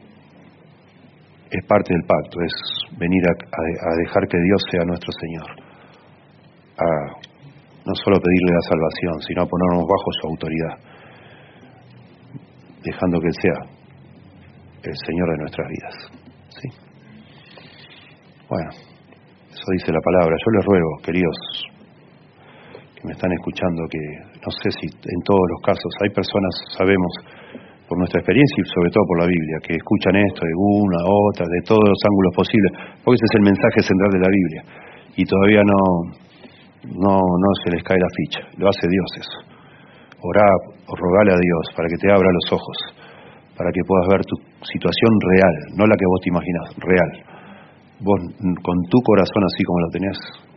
[SPEAKER 1] es parte del pacto, es venir a, a, a dejar que Dios sea nuestro Señor. A no solo pedirle la salvación, sino a ponernos bajo su autoridad, dejando que Él sea el Señor de nuestras vidas. ¿Sí? Bueno, eso dice la palabra. Yo les ruego, queridos, que me están escuchando, que no sé si en todos los casos hay personas, sabemos, por nuestra experiencia y sobre todo por la Biblia, que escuchan esto de una, otra, de todos los ángulos posibles, porque ese es el mensaje central de la Biblia, y todavía no, no, no se les cae la ficha. Lo hace Dios eso. Orá o rogale a Dios para que te abra los ojos, para que puedas ver tu situación real, no la que vos te imaginás, real. Vos con tu corazón así como lo tenés,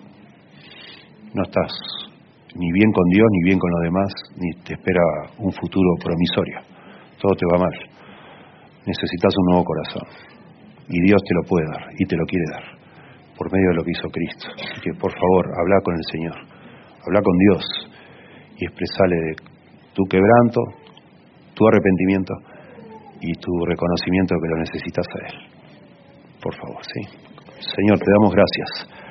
[SPEAKER 1] no estás ni bien con Dios, ni bien con los demás, ni te espera un futuro promisorio. Todo te va mal. Necesitas un nuevo corazón. Y Dios te lo puede dar, y te lo quiere dar, por medio de lo que hizo Cristo. Así que, por favor, habla con el Señor. Habla con Dios y expresale tu quebranto, tu arrepentimiento y tu reconocimiento de que lo necesitas a Él. Por favor, ¿sí? Señor, te damos gracias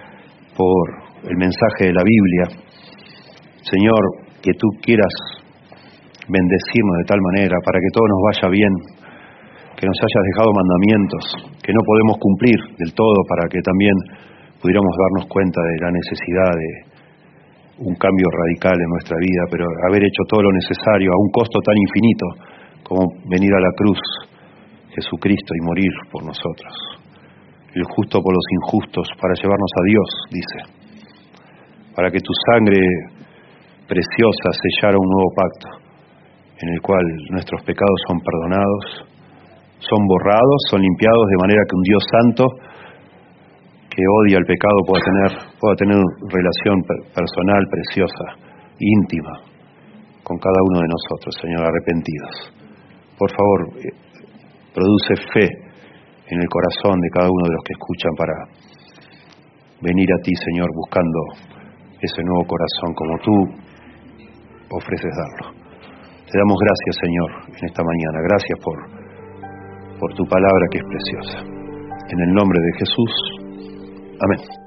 [SPEAKER 1] por el mensaje de la Biblia. Señor, que tú quieras bendecirnos de tal manera para que todo nos vaya bien, que nos hayas dejado mandamientos que no podemos cumplir del todo, para que también pudiéramos darnos cuenta de la necesidad de un cambio radical en nuestra vida, pero haber hecho todo lo necesario a un costo tan infinito como venir a la cruz, Jesucristo, y morir por nosotros. El justo por los injustos, para llevarnos a Dios, dice, para que tu sangre preciosa sellara un nuevo pacto, en el cual nuestros pecados son perdonados, son borrados, son limpiados, de manera que un Dios santo que odia el pecado pueda tener, pueda tener una relación personal, preciosa, íntima, con cada uno de nosotros, Señor, arrepentidos. Por favor, produce fe en el corazón de cada uno de los que escuchan para venir a ti, Señor, buscando ese nuevo corazón como tú ofreces darlo. Te damos gracias, Señor, en esta mañana. Gracias por, por tu palabra que es preciosa. En el nombre de Jesús. Amén.